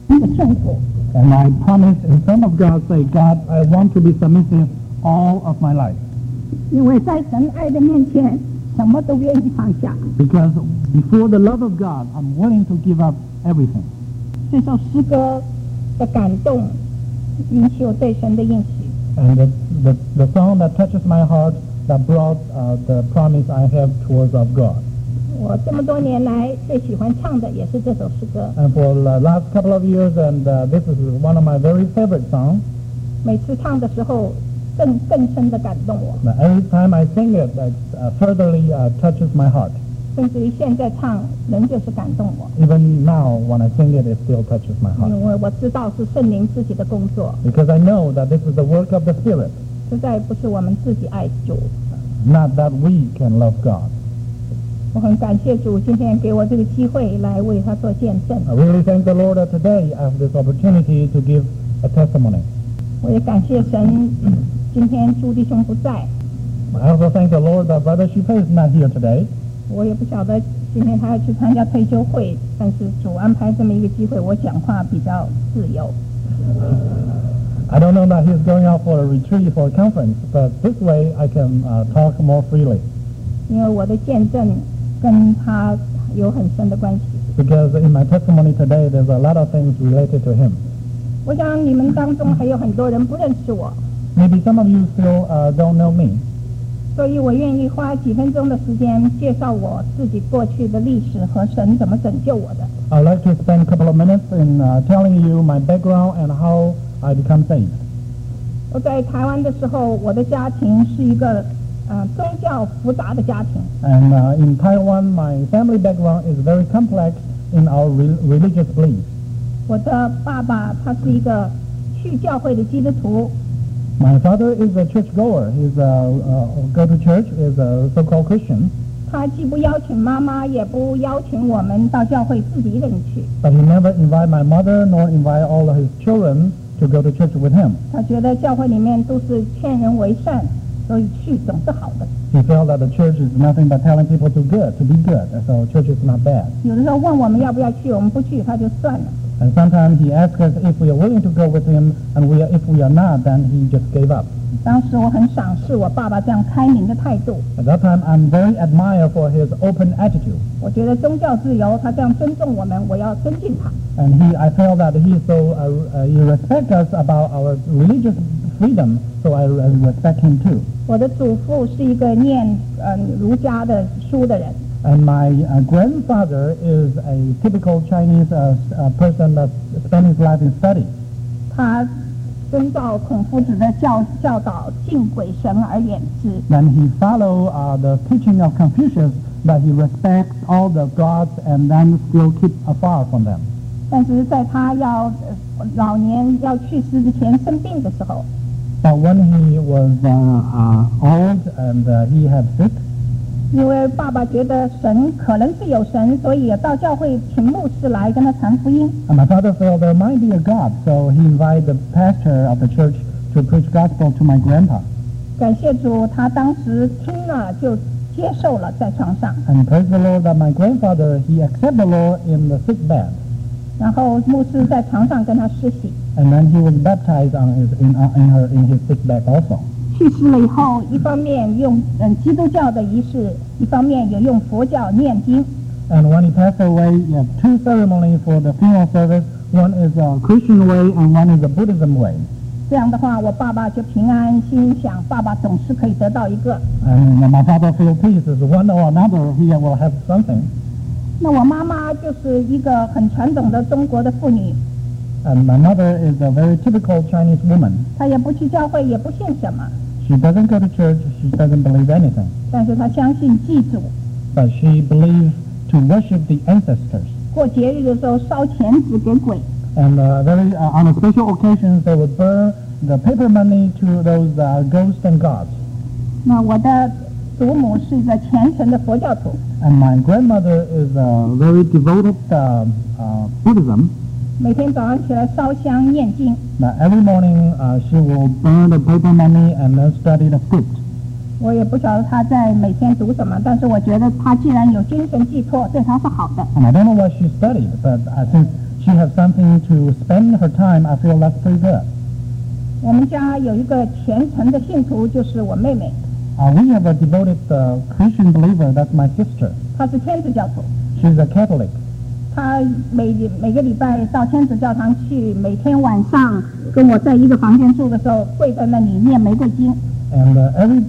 那个顺服。 And I promise in front of God, say, God, I want to be submissive all of my life. 因为在神爱的面前，什么都愿意放下。 Because before the love of God, I'm willing to give up everything. 这首诗歌的感动，引起我对神的应许。 And the song that touches my heart, that brought the promise I have towards of God. 我这么多年来最喜欢唱的也是这首诗歌。 And for the last couple of years, and this is one of my very favorite songs. 每次唱的时候，更深的感动我。 Now, every time I sing it, it furtherly touches my heart. 甚至于现在唱，仍旧是感动我。 Even now, when I sing it, it still touches my heart. 因为我知道是圣灵自己的工作， Because I know that this is the work of the Spirit, 实在不是我们自己爱主。 not that we can love God. 我很感谢主今天给我这个机会来为他做见证。 I really thank the Lord that today I have this opportunity to give a testimony. 我也感谢神，今天朱弟兄不在， I also thank the Lord that Brother Shipe is not here today. 我也不晓得今天他要去参加退休会，但是主安排这么一个机会，我讲话比较自由。 I don't know that he's going out for a retreat for a conference, but this way I can talk more freely. 因为我的见证跟他有很深的关系。 Because in my testimony today, there's a lot of things related to him. 我想你们当中还有很多人不认识我， Maybe some of you still don't know me. 所以我愿意花几分钟的时间介绍我自己过去的历史和神怎么拯救我的。 I'd like to spend a couple of minutes in telling you my background and how I become saved. 我在台湾的时候，我的家庭是一个宗教复杂的家庭。 And in Taiwan, my family background is very complex in our religious beliefs. 我的爸爸他是一个去教会的基督徒， My father is a churchgoer. He's go to church, is a so-called Christian. 他既不邀请妈妈，也不邀请我们到教会自己一个人去。 But he never invite my mother nor invite all of his children to go to church with him. 他觉得教会里面都是劝人为善，所以去总是好的。 He felt that the church is nothing but telling people to be good, and so church is not bad. 有的时候问我们要不要去，我们不去，他就算了。 And sometimes he asks us if we are willing to go with him, and if we are not, then he just gave up. 当时我很赏识我爸爸这样开明的态度， At that time, I'm very admired for his open attitude. 我觉得宗教自由，他这样尊重我们，我要尊敬他。 And I felt that he so he respects us about our religious freedom, so I respect him too. 我的祖父是一个念儒家的书的人， And my grandfather is a typical Chinese person that spent his life in study. 他遵照孔夫子的教导，敬鬼神而远之。 Then he followed the teaching of Confucius, that he respects all the gods and then still keep afar from them. 但是在他老年要去世之前生病的时候， But when he was old and he had sick, 因为爸爸觉得神可能是有神，所以也到教会请牧师来跟他传福音。 and my father felt there might be a God, so he invited the pastor of the church to preach gospel to my grandpa. 感谢主，他当时听了就接受了，在床上。 And praise the Lord that my grandfather, he accepted the Lord in the sick bed. 然后牧师在床上跟他施洗。 And then he was baptized in his sick bed also. 去世了以后，一方面用基督教的仪式，一方面也用佛教念经。 And when he passed away, you have two ceremonies for the funeral service. One is a Christian way and one is a Buddhism way. 这样的话，我爸爸就平安，心想爸爸总是可以得到一个。 And my father felt peace is one or another, he will have something. 那我妈妈就是一个很传统的中国的妇女， And my mother is a very typical Chinese woman. 她也不去教会，也不信什么， She doesn't go to church, she doesn't believe anything. 但是她相信祭祖。 But she believes to worship the ancestors. 过节日的时候烧钱纸给鬼， And on a special occasions, they would burn the paper money to those ghosts and gods. 那我的祖母是一个虔诚的佛教徒， And my grandmother is very devoted Buddhism. 每天早上起来烧香念经。 Now every morning she will burn the paper money and then study the script. 我也不晓得她在每天读什么，但是我觉得她既然有精神寄托，对她是好的。 And I don't know what she studied, but since she has something to spend her time, I feel that's pretty good. 我们家有一个虔诚的信徒，就是我妹妹， We have a devoted Christian believer, that's my sister. 她是天主教徒。 She's a Catholic. 她每个礼拜到天主教堂去，每天晚上跟我在一个房间住的时候，跪在那里念玫瑰经。 And every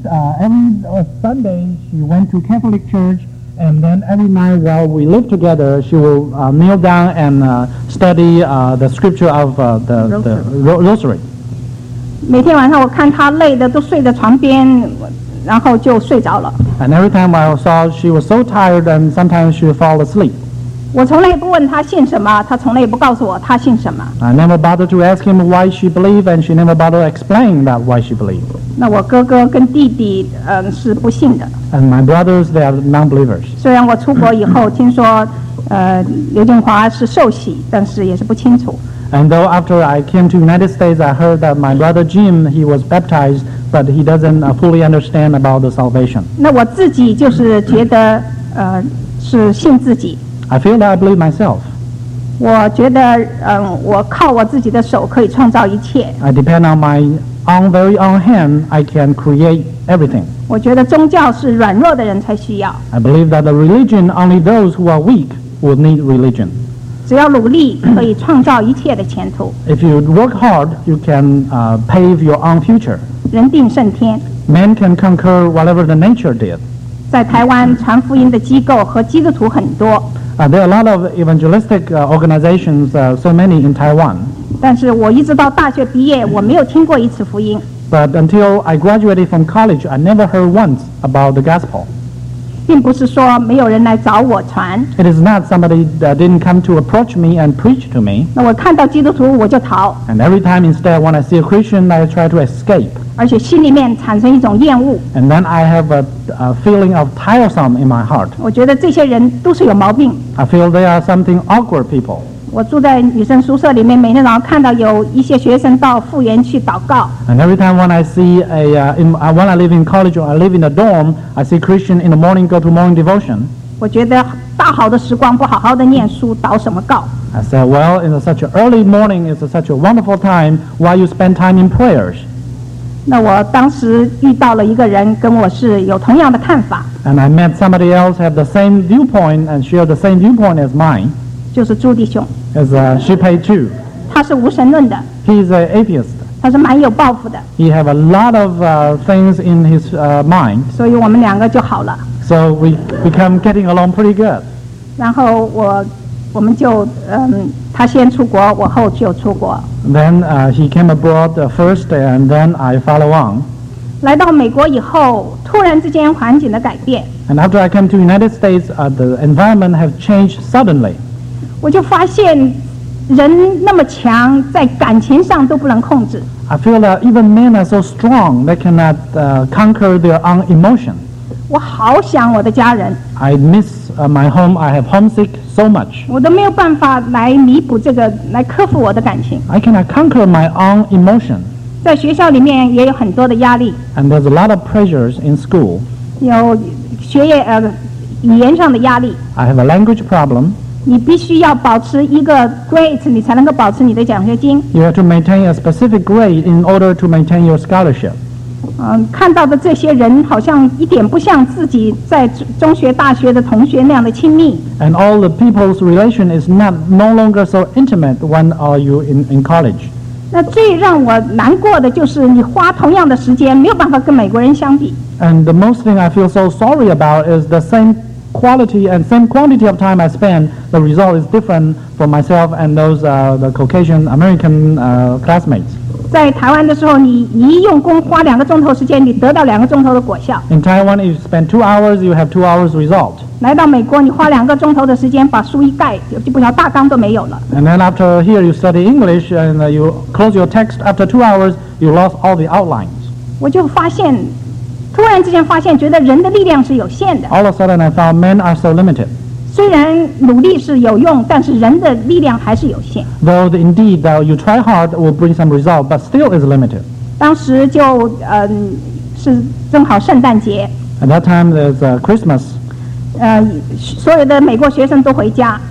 Sunday she went to Catholic church, and then every night while we lived together, she will kneel down and study the scripture of the rosary. 每天晚上我看她累的都睡在床边，然后就睡着了。 And every time I saw she was so tired, and sometimes she would fall asleep. 我从来不问她信什么，她从来也不告诉我她信什么。 I never bothered to ask him why she believed, and she never bothered to explain that why she believed. 那我哥哥跟弟弟是不信的。 And my brothers, they are non-believers. 虽然我出国以后听说刘建华是受洗，但是也是不清楚。 And though after I came to United States, I heard that my brother Jim, he was baptized, but he doesn't fully understand about the salvation. 那我自己就是觉得是信自己。 I feel that I believe myself. 我觉得我靠我自己的手可以创造一切。 I depend on my very own hand. I can create everything. 我觉得宗教是软弱的人才需要， I believe that the religion, only those who are weak will need religion. 只要努力可以创造一切的前途。 If you work hard, you can pave your own future. 人定胜天。 Man can conquer whatever the nature did. 在台湾传福音的机构和基督徒很多， There are a lot of evangelistic organizations, so many in Taiwan. 但是我一直到大学毕业，我没有听过一次福音。 But until I graduated from college, I never heard once about the gospel. 并不是说没有人来找我传。 It is not somebody that didn't come to approach me and preach to me. 那我看到基督徒我就逃， And every time instead when I see a Christian, I try to escape. 而且心里面产生一种厌恶。 And then I have a feeling of tiresome in my heart. 我觉得这些人都是有毛病。 I feel they are something awkward people. 我住在女生宿舍里面，每天早上看到有一些学生到复原去祷告。 And every time when I see when I live in college or I live in a dorm, I see Christian in the morning go to morning devotion. 我觉得大好的时光不好好的念书，祷什么告？ I said, well, in such an early morning, it's such a wonderful time. Why you spend time in prayers? 那我当时遇到了一个人，跟我是有同样的看法， And I met somebody else have the same viewpoint and share the same viewpoint as mine, 就是朱弟兄， as Shipei too. 他是无神论的， He's an atheist. 他是蛮有抱负的， He have a lot of things in his mind, 所以我们两个就好了。 so we become getting along pretty good. 然后我们就他先出国，我后就出国。 Then he came abroad first, and then I follow on. 来到美国以后，突然之间环境的改变， And after I came to United States, the environment has changed suddenly. 我就发现人那么强，在感情上都不能控制。 I feel that even men are so strong, they cannot conquer their own emotion. 我好想我的家人， I miss my home. I have homesick so much. 我都没有办法来弥补这个，来克服我的感情。 I cannot conquer my own emotion. 在学校里面也有很多的压力， And there's a lot of pressures in school. 有学业语言上的压力， I have a language problem. 你必须要保持一个 grade， 你才能够保持你的奖学金。 You have to maintain a specific grade in order to maintain your scholarship. 看到的这些人好像一点不像自己在中学、大学的同学那样的亲密。 And all the people's relation is no longer so intimate when are you in college. 那最让我难过的就是你花同样的时间没有办法跟美国人相比。 And the most thing I feel so sorry about is the same quality and same quantity of time I spend, the result is different for myself and those the Caucasian American classmates. 在台湾的时候，你一用功花2个钟头时间，你得到2个钟头的果效。 In Taiwan, if you spend 2 hours, you have 2 hours result. 来到美国，你花2个钟头的时间把书一盖，就不晓大纲都没有了。 And then after here, you study English and you close your text. After 2 hours, you lost all the outlines. 我就发现，突然之间发现，觉得人的力量是有限的。 All of a sudden, I found men are so limited. 虽然努力是有用，但是人的力量还是有限。 Though indeed you try hard will bring some result, but still is limited. 当时就是正好圣诞节， At that time, there's Christmas. 所有的美国学生都回家，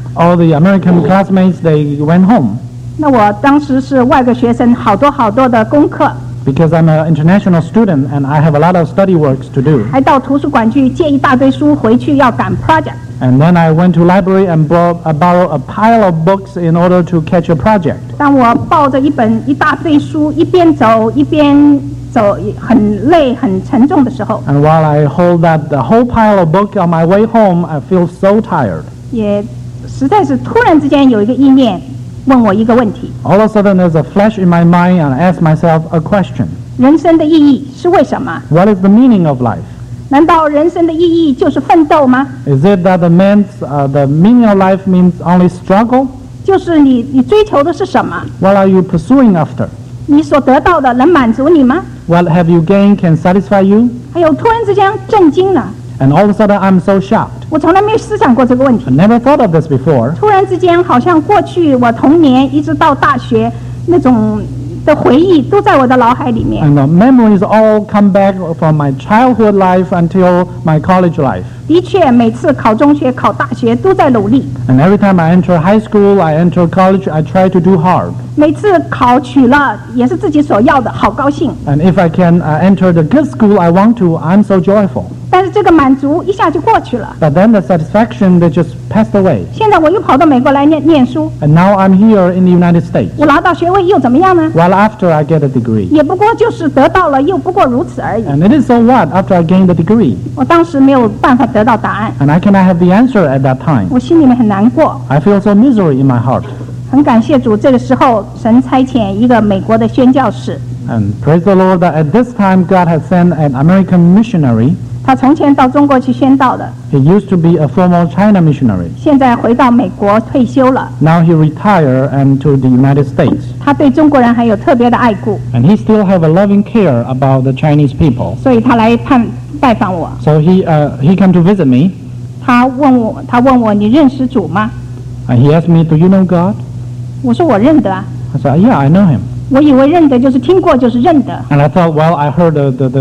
all the American classmates, they went home. 那我当时是外国学生，好多的功课， Because I'm an international student and I have a lot of study works to do. 还到图书馆去借一大堆书回去要赶 project。 And then I went to library and borrowed a pile of books in order to catch a project. 当我抱着一大堆书，一边走很累很沉重的时候， And while I hold the whole pile of books on my way home, I feel so tired. 也实在是突然之间有一个意念问我一个问题： All of a sudden there's a flash in my mind and I ask myself a question. 人生的意义是为什么？ What is the meaning of life? 难道人生的意义就是奋斗吗？ Is it that the meaning of life means only struggle? 就是你追求的是什么？ What are you pursuing after? 你所得到的能满足你吗？ What have you gained can satisfy you? 还有突然之间震惊了， And all of a sudden I'm so shocked. 我从来没有思想过这个问题 I。never thought of this before. 突然之间，好像过去我童年一直到大学那种的回忆都在我的脑海里面。 And the memories all come back from my childhood life until my college life. 的确，每次考中学、考大学都在努力， And every time I enter high school, I enter college, I try to do hard. 每次考取了也是自己所要的，好高兴。 And if I can enter the good school I want to, I'm so joyful. 但是这个满足一下就过去了。 But then the satisfaction, they just passed away. 现在我又跑到美国来念书， And now I'm here in the United States. 我拿到学位又怎么样呢？ While after I get a degree. 也不过就是得到了，又不过如此而已。 And it is so what after I gain the degree? 我当时没有办法得到答案， And I cannot have the answer at that time. 我心里面很难过。 I feel so misery in my heart. 很感谢主，这个时候神差遣一个美国的宣教士， And praise the Lord that at this time God has sent an American missionary. 他从前到中国去宣道的， He used to be a former China missionary. 现在回到美国退休了。 Now he retired and to the United States. 他对中国人还有特别的爱顾， And he still have a loving care about the Chinese people. 所以他来拜访我。 So he came to visit me. 他问我你认识主吗？ And he asked me, do you know God? 我说我认得啊， I said, yeah, I know him. 我以为认得就是听过就是认得。 And I thought, well, I heard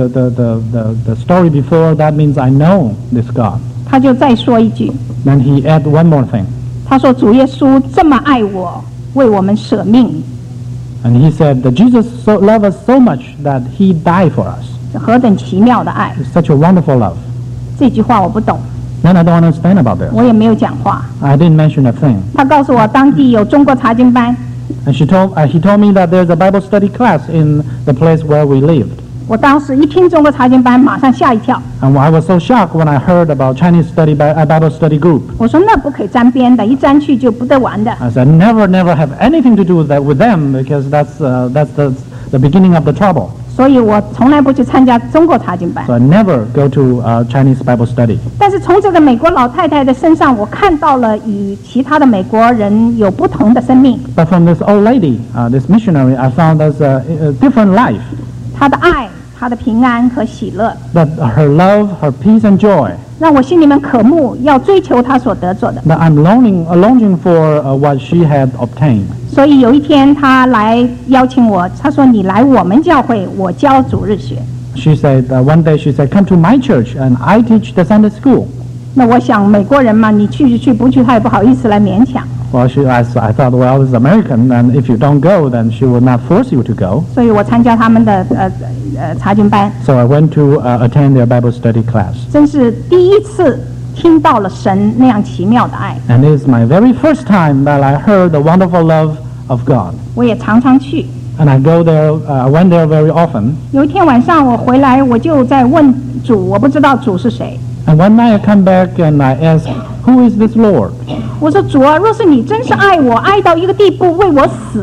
the story before. That means I know this God. 他就再说一句， Then he added one more thing. 他说主耶稣这么爱我，为我们舍命， And he said that Jesus loved us so much that he died for us. 这何等奇妙的爱！ It's such a wonderful love. 这句话我不懂， Then I don't understand about this. 我也没有讲话。 I didn't mention a thing. 他告诉我当地有中国查经班， And he told me that there's a Bible study class in the place where we lived. 我当时一听中国查经班，马上吓一跳。 And I was so shocked when I heard about Chinese Bible study group. 我说那不可以沾边的，一沾去就不得完的。 I said, never have anything to do with them because that's the beginning of the trouble. 所以我从来不去参加中国查经班。 So I never go to Chinese Bible study. 但是从这个美国老太太的身上，我看到了与其他的美国人有不同的生命。 But from this old lady, this missionary, I found there's a different life. 她的爱，她的平安和喜乐， That her love, her peace and joy. 让我心里面渴慕，要追求她所得着的。 That I'm longing for what she had obtained. 所以有一天，她来邀请我，她说：“你来我们教会，我教主日学。 She said, one day she said, come to my church and I teach the Sunday school. ” 那我想美国人嘛，你去就去，不去她也不好意思来勉强。 Well, I thought, well, it's American, and if you don't go, then she will not force you to go. 所以我参加他们的查经班， So I went to attend their Bible study class. 真是第一次听到了神那样奇妙的爱。 And it is my very first time that I heard the wonderful love of God. 我也常常去。 And I went there very often. 有一天晚上我回来，我就在问主，我不知道主是谁。 And one night I come back and I ask, who is this Lord? 我说主啊，若是你真是爱我，爱到一个地步为我死，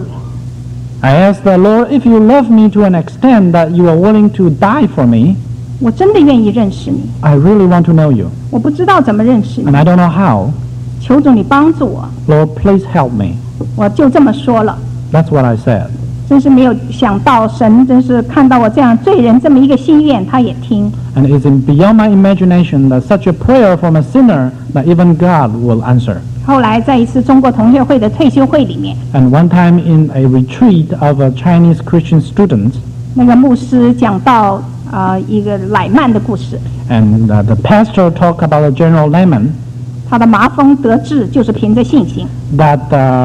I asked the Lord, if you love me to an extent that you are willing to die for me, 我真的愿意认识你。 I really want to know you. 我不知道怎么认识你， And I don't know how. 求主你帮助我。 Lord, please help me. 我就这么说了， That's what I said. 真是没有想到神真是看到我这样罪人这么一个心愿，他也听。 And it's beyond my imagination that such a prayer from a sinner that even God will answer. 后来在一次中国同学会的退休会里面， And one time in a retreat of a Chinese Christian student, 那个牧师讲到一个乃曼的故事。 and the pastor talked about General Naaman. 他的麻风得治就是凭着信心。 that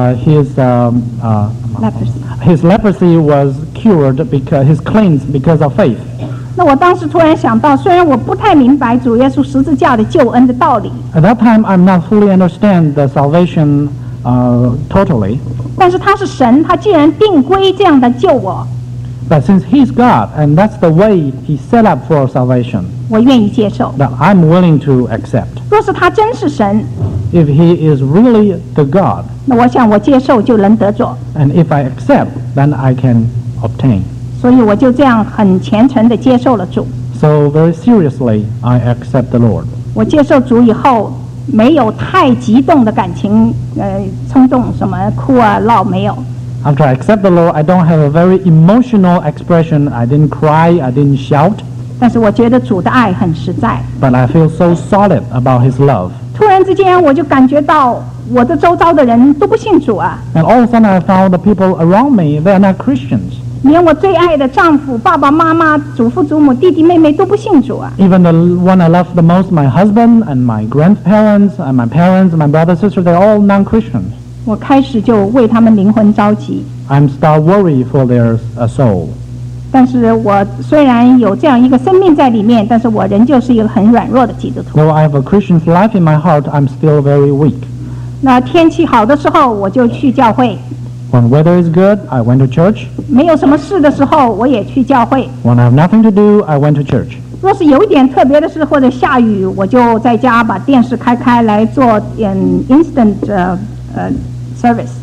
his leprosy was cured because his cleansed because of faith. 那我当时突然想到，虽然我不太明白主耶稣十字架的救恩的道理， At that time, I'm not fully understand the salvation totally. 但是他是神，他既然定规这样的救我， But since He's God and that's the way He set up for salvation, 我愿意接受。 that I'm willing to accept. 若是他真是神， If He is really the God, 那我想我接受就能得着。 and if I accept, then I can obtain. 所以我就这样很虔诚地接受了主。 So very seriously, I accept the Lord. 我接受主以后，没有太激动的感情，冲动什么哭啊闹没有。 After I accept the Lord, I don't have a very emotional expression. I didn't cry, I didn't shout, 但是我觉得主的爱很实在。 but I feel so solid about His love. 突然之间，我就感觉到我的周遭的人都不信主啊， And all of a sudden, I found the people around me, they are not Christians. 连我最爱的丈夫、爸爸妈妈、祖父祖母、弟弟妹妹都不信主啊。 Even the one I love the most, my husband and my grandparents and my parents and my brother, sister, they're all non-Christians. 我开始就为他们灵魂着急。 I'm start worry for their soul. 但是我虽然有这样一个生命在里面，但是我仍旧是一个很软弱的基督徒。 Though I have a Christian's life in my heart, I'm still very weak. 那天气好的时候，我就去教会； When weather is good, I went to church. 没有什么事的时候，我也去教会。 When I have nothing to do, I went to church. 若是有一点特别的事或者下雨，我就在家把电视开来做instant service。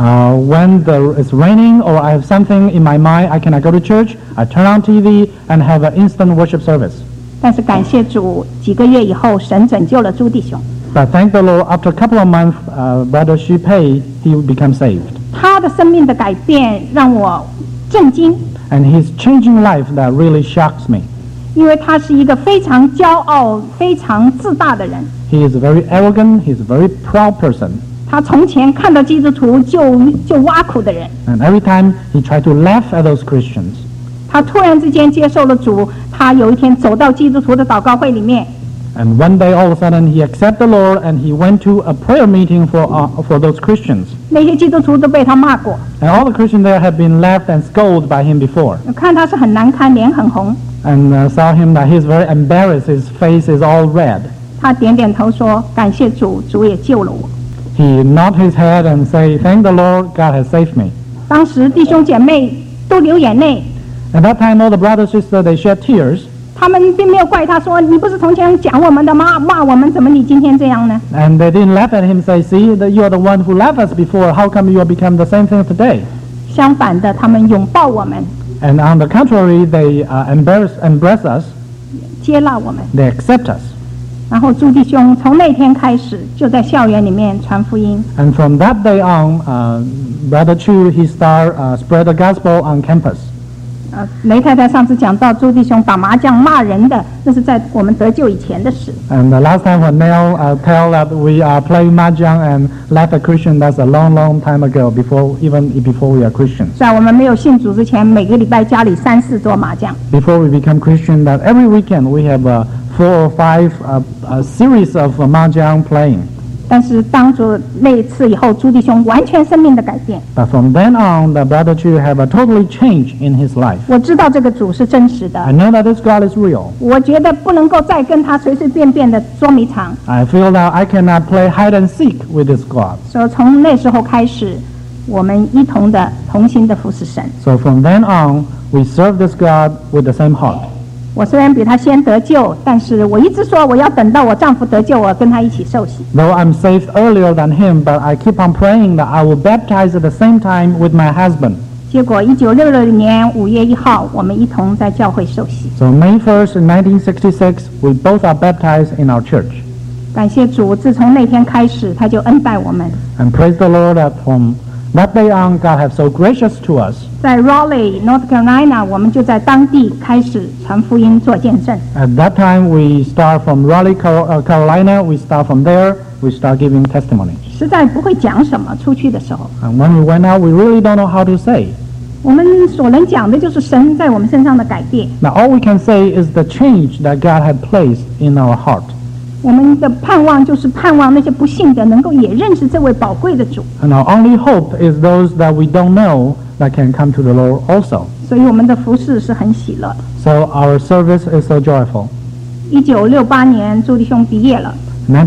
When it's raining or I have something in my mind, I cannot go to church. I turn on TV and have an instant worship service. 但是感谢主，几个月以后，神拯救了朱弟兄。 But thank the Lord, after a couple of months, Brother Xu Pei, he became saved. 他的生命的改变让我震惊， And his changing life that really shocks me. 因为他是一个非常骄傲、非常自大的人。 He is very arrogant, he's a very proud person. 他从前看到基督徒就挖苦的人， And every time he tried to laugh at those Christians. 他突然之间接受了主，他有一天走到基督徒的祷告会里面， And one day, all of a sudden, he accepted the Lord and he went to a prayer meeting for those Christians. 那些基督徒都被他骂过， And all the Christians there had been laughed and scolded by him before. 看他是很难堪，脸很红。 And saw him that he's very embarrassed, his face is all red. 他点点头说：“感谢主，主也救了我。 He nodded his head and say, "Thank the Lord, God has saved me." ” 当时弟兄姐妹都流眼泪， At that time, all the brothers and sisters, they shed tears. 他们并没有怪他说：“你不是从前讲我们的吗？骂我们，怎么你今天这样呢 And they didn't laugh at him, say, "See, that you are the one who laughed us before. How come you have become the same thing today?" 相反的，他们拥抱我们， And on the contrary, they embrace us. 接纳我们。 They accept us. 然后朱弟兄从那天开始就在校园里面传福音。 And from that day on, Brother Chu, he started spread the gospel on campus. 雷太太上次讲到朱弟兄打麻将骂人的，那是在我们得救以前的事。 And the last time when Neil tell that we are playing mahjong and laugh at Christian, that's a long, long time ago, even before we are Christians. 在我们没有信主之前，每个礼拜家里3、4桌麻将。 Before we become Christian, that every weekend we have 4 or 5 a series of mahjong playing. 但是当主那一次以后，朱弟兄完全生命的改变。 But from then on, the Brother Chu have a totally change in his life. 我知道这个主是真实 I 的， know that this God is real. 我觉得不能够再跟他随随便便的捉迷藏。 I feel that I cannot play hide and seek with this God. 所以从那时候开始，我们一同的同心的服侍神。 So from then on, we serve this God with the same heart. 我虽然比他先得救，但是我一直说我要等到我丈夫得救，我跟他一起受洗。 Though I'm saved earlier than him, but I keep on praying that I will baptize at the same time with my husband. 结果1966年5月1号，我们一同在教会受洗。 So May 1st in 1966, we both are baptized in our church. 感谢主，自从那天开始，他就恩待我们。 And praise the Lord that from that day on, God has so gracious to us. 在 Raleigh, North Carolina，我们就在当地开始传福音做见证。 At that time, we start from Raleigh, Carolina. We start from there. We start giving testimony. 实在不会讲什么，出去的时候， And when we went out, we really don't know how to say. 我们所能讲的就是神在我们身上的改变。 Now, all we can say is the change that God had placed in our heart. 我们的盼望就是盼望那些不信的能够也认识这位宝贵的主。 And our only hope is those that we don't know that can come to the Lord also. 所以我们的服事是很喜乐。 So our service is so joyful. 1968年，朱弟兄毕业了，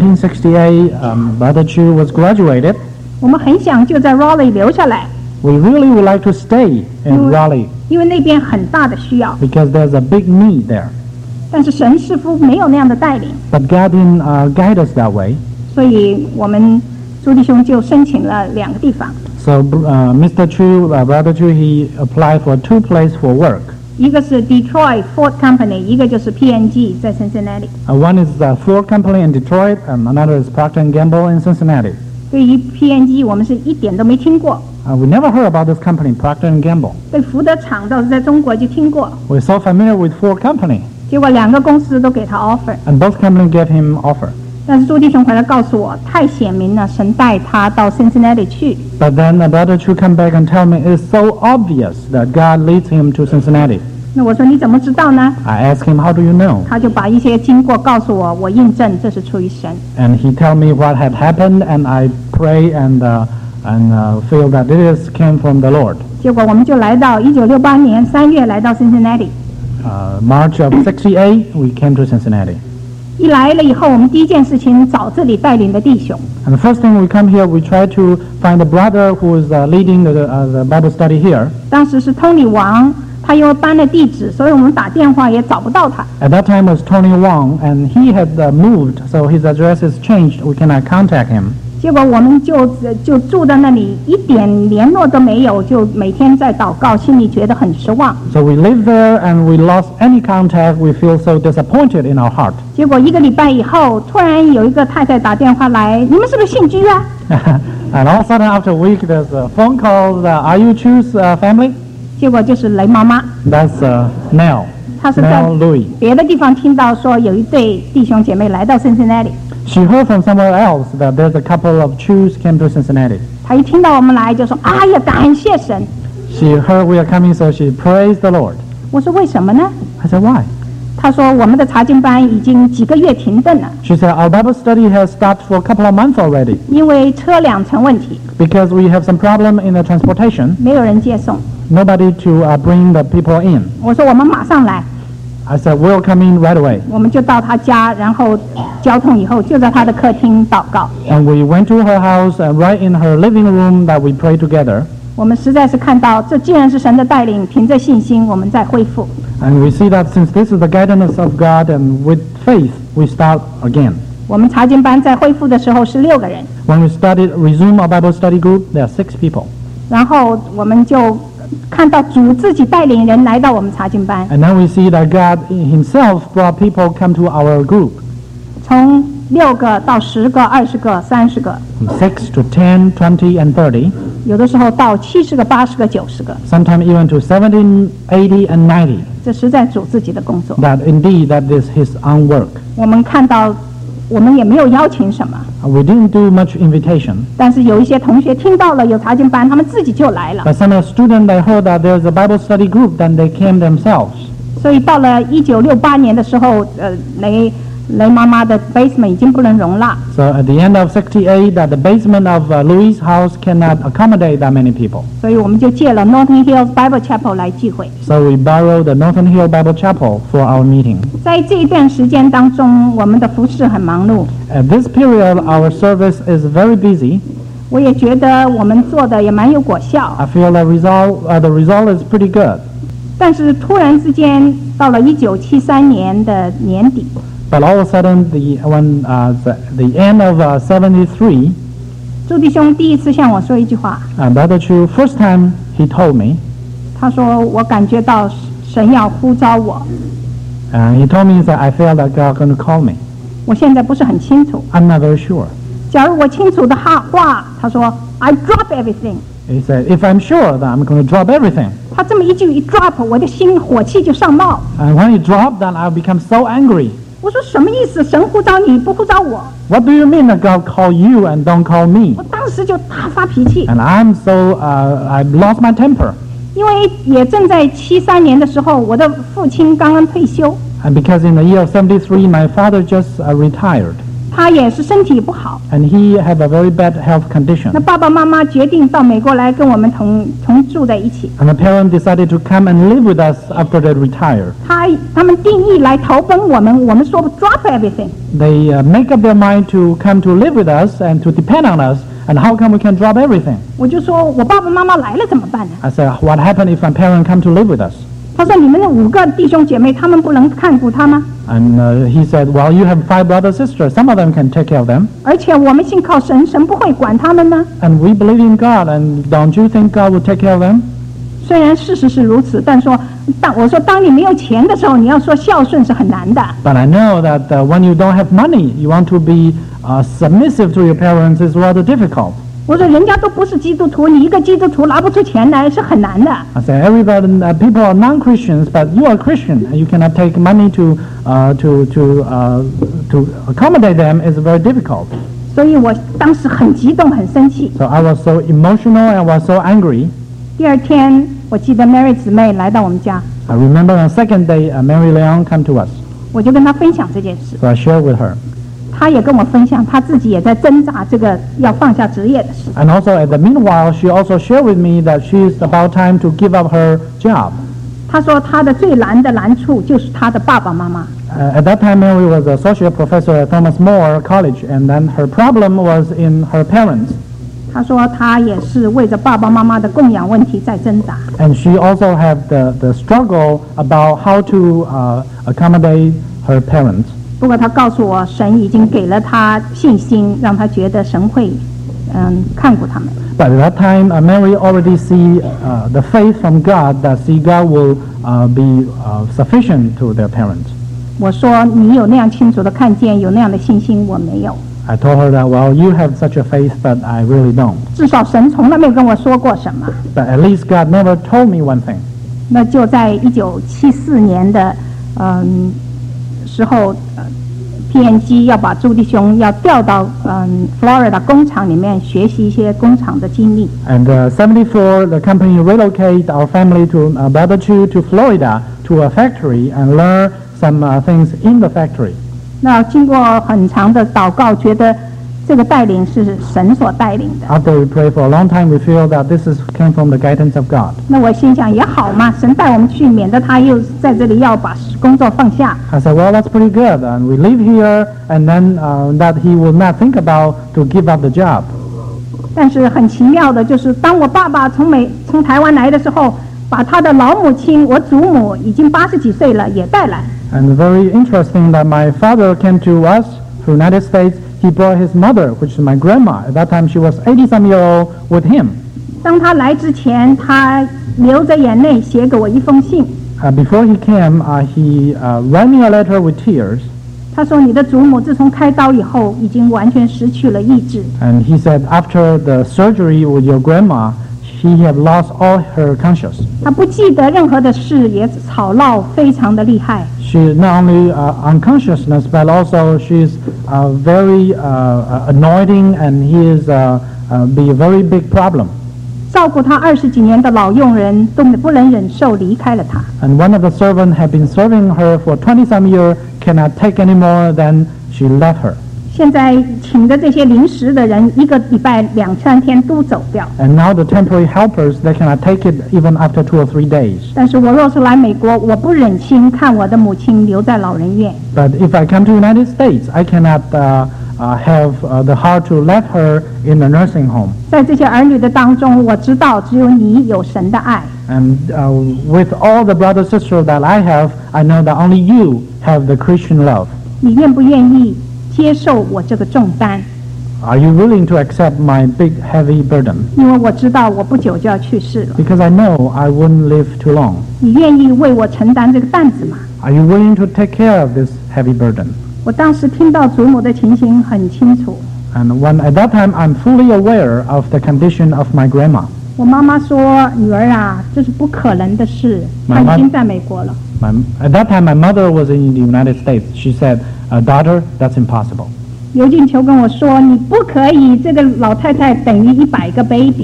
1968, Brother Chu was graduated. 我们很想就在 Raleigh 留下来， We really would like to stay in Raleigh 因为那边很大的需要。 because there's a big need there. 但是神似乎没有那样的带领， But God didn't guide us that way. 所以我们朱弟兄就申请了2个地方， So Mr. Chu, Brother Chu, he applied for 2 places for work. 一个是 Detroit Ford Company， 一个就是 P&G 在 Cincinnati。 One is Ford Company in Detroit, and another is Procter & Gamble in Cincinnati. 对于 P&G 我们是一点都没听过， We never heard about this company, Procter & Gamble. 对福德厂倒是在中国就听过， We're so familiar with Ford Company, 结果2个公司都给他 offer， and both companies gave him offer. 但是朱弟兄回来告诉我，太显明了，神带他到 Cincinnati 去。 But then Brother Chu come back and tell me it's so obvious that God leads him to Cincinnati. 那我说你怎么知道呢？ I asked him, how do you know? 他就把一些经过告诉我，我印证这是出于神。 And he tell me what had happened, and I pray and feel that this came from the Lord. 结果我们就来到1968年3月来到 Cincinnati。 March of 68, we came to Cincinnati. 一来了以后，我们第一件事情找这里带领的弟兄。 And the first thing we come here, we try to find a brother who is leading the Bible study here. 当时是 Tony 王，他因为搬了地址，所以我们打电话也找不到他。 At that time was Tony Wong, and he had moved, so his address is changed. We cannot contact him. 结果我们就住在那里，一点联络都没有，就每天在祷告，心里觉得很失望。 So we live there, and we lost any contact. We feel so disappointed in our heart. 结果1个礼拜以后，突然有一个太太打电话来，你们是不是信居啊？ And all of a sudden, after a week, there's a phone call. Are you Chu's family? 结果就是雷妈妈， That's Nell. 她是在 Nell Louis. 别的地方听到说有一对弟兄姐妹来到 Cincinnati， She heard from somewhere else that there's a couple of Chus came to Cincinnati. 她一听到我们来就说：“哎呀，感谢神！” She heard we are coming, so she praised the Lord. 我说：“为什么呢 I said, why?？” 她说：“我们的查经班已经几个月停顿了， She said, our Bible study has stopped for a couple of months already 因为车辆成问题， because we have some problem in the transportation. 没有人接送。 Nobody to bring the people in. ” 我说：“我们马上来。” I said, we'll come in right away. 我们就到她家，然后交通以后就在她的客厅祷告。 And we went to her house, and right in her living room that we prayed together. 我们实在是看到，这既然是神的带领，凭着信心，我们再恢复。 And we see that since this is the guidance of God, and with faith, we start again. 我们查经班在恢复的时候是6个人， When we resume our Bible study group, there are 6 people. 然后我们就看到主自己带领人来到我们查经班， And then we see that God himself brought people come to our group. 从6个到10个、20个、30个， From 6 to 10, 20, and 30. 有的时候到70个、80个、90个， Sometimes even to 70, 80, and 90. 这实在主自己的工作。 That indeed that is his own work. 我们看到，我们也没有邀请什么， We didn't do much invitation. 但是有一些同学听到了有查经班，他们自己就来了。 But some of the students, they heard that there's a Bible study group, then they came themselves. 所以到了1968年的时候，雷妈妈的 basement 已经不能容纳， So at the end of 68, that the basement of Louis' house cannot accommodate that many people. 所以我们就借了 Northern Hills Bible Chapel 来聚会。 So we borrowed the Northern Hill Bible Chapel for our meeting. 在这一段时间当中，我们的服事很忙碌， At this period, our service is very busy. 我也觉得我们做的也蛮有果效。 I feel the result is pretty good. 但是突然之间，到了1973年的年底， But all of a sudden, the end of 73, 朱弟兄第一次向我说一句话， Brother Chu, first time he told me, 他说我感觉到神要呼召我， he told me that I feel that God going to call me. 我现在不是很清楚。 I'm not very sure. 假如我清楚的话，他说 I drop everything。 He said, if I'm sure, then I'm going to drop everything. 他这么一句一 drop， 我的心火气就上冒。 And when he dropped, then I'll become so angry. 我说什么意思？神呼召你不呼召我？ What do you mean that God call you and don't call me? 我当时就大发脾气， And I'm so, I've lost my temper. 因为也正在73年的时候，我的父亲刚刚退休， And because in the year of 73, my father just retired, 他也是身体不好。 and he had a very bad health 那 condition. 爸爸妈妈决定到美国来跟我们同住在一起。 And the parents decided to come and live with us after they retired. 他们定义来投奔我们说 drop everything。 They make up their mind to come to live with us and to depend on us. And how come we can drop everything? 我就说我爸爸妈妈来了怎么办呢？ I said, what happened if my parents come to live with us? 他说你们那5个弟兄姐妹，他们不能看顾他吗？ And he said, well, you have 5 brothers and sisters. Some of them can take care of them. 而且我们信靠神，神不会管他们吗？ And we believe in God. And don't you think God will take care of them? 虽然事实是如此，但我说当你没有钱的时候，你要说孝顺是很难的。 But I know that when you don't have money, you want to be submissive to your parents is rather difficult. 我说人家都不是基督徒，你一个基督徒拿不出钱来是很难的。 I say everybody, people are non-Christians, but you are Christian, and you cannot take money to accommodate them is very difficult. 所以我当时很激动，很生气。 So I was so emotional and was so angry. 第2天，我记得 Mary 姊妹来到我们家， I remember on the second day, Mary Leon came to us. 我就跟她分享这件事。 So I shared with her. 她也跟我分享，她自己也在挣扎这个要放下职业的事。 And also at the meanwhile, she also shared with me that she's about time to give up her job. 她说她的最难的难处就是她的爸爸妈妈。 At that time, Mary was an associate professor at Thomas More College, and then her problem was in her parents. 她说她也是为着爸爸妈妈的供养问题在挣扎。 And she also had the struggle about how to accommodate her parents. 不过她告诉我，神已经给了她信心，让她觉得神会看顾他们。 But at that time, Mary already see the faith from God that see God will be sufficient to their parents. 我说你有那样清楚的看见，有那样的信心，我没有。 I told her that, well, you have such a faith, but I really don't. 至少神从来没有跟我说过什么。 But at least God never told me one thing. 那就在1974年的时候，PNG 要把朱弟兄要调到Florida 工厂里面学习一些工厂的经历。 And 74, the company relocate our family to Brother Chu to Florida to a factory and learn some things in the factory. 那经过很长的祷告，觉得这个带领是神所带领的。 After we pray for a long time, we feel that this came from the guidance of God. 那我心想也好嘛，神带我们去，免得他又在这里要把工作放下。 I said, well, that's pretty good. And we live here, and then that he will not think about to give up the job. 但是很奇妙的就是，当我爸爸从台湾来的时候，把他的老母亲，我祖母已经80几岁了，也带来。 And very interesting that my father came to us to the United States. He brought his mother, which is my grandma. At that time, she was 80-some years old, with him. 当他来之前，他流着眼泪写给我一封信。 Before he came, he wrote me a letter with tears. 他说：“你的祖母自从开刀以后，已经完全失去了意志。 And he said, after the surgery with your grandma, she had lost all her conscience. 他不记得任何的事，也吵闹非常的厉害。 She not only unconsciousness, but also she's very annoying, and he is be a very big problem. 照顾他20几年的老佣人都不能忍受离开了他。 And one of the servants had been serving her for 20-some years, cannot take anymore, then she left her. 现在请的这些临时的人，一个礼拜2-3天都走掉。 And now the temporary helpers, they cannot take it even after 2 or 3 days. 但是我若是来美国，我不忍心看我的母亲留在老人院。 But if I come to the United States, I cannot have the heart to let her in the nursing home. 在这些儿女的当中，我知道只有你有神的爱。 And with all the brothers and sisters that I have, I know that only you have the Christian love. 你愿不愿意接受我这个重担？ Are you willing to accept my big, heavy burden? 因为我知道我不久就要去世了。 Because I know I wouldn't live too long. 你愿意为我承担这个担子吗？ Are you willing to take care of this heavy burden? 我当时听到祖母的情形很清楚。 And at that time, I'm fully aware of the condition of my grandma. 我妈妈说：“女儿啊，这是不可能的事。”她已经在美国了。 At that time, my mother was in the United States. She said, daughter, that's impossible. 刘进球跟我说：“你不可以，这个老太太等于100个 baby。”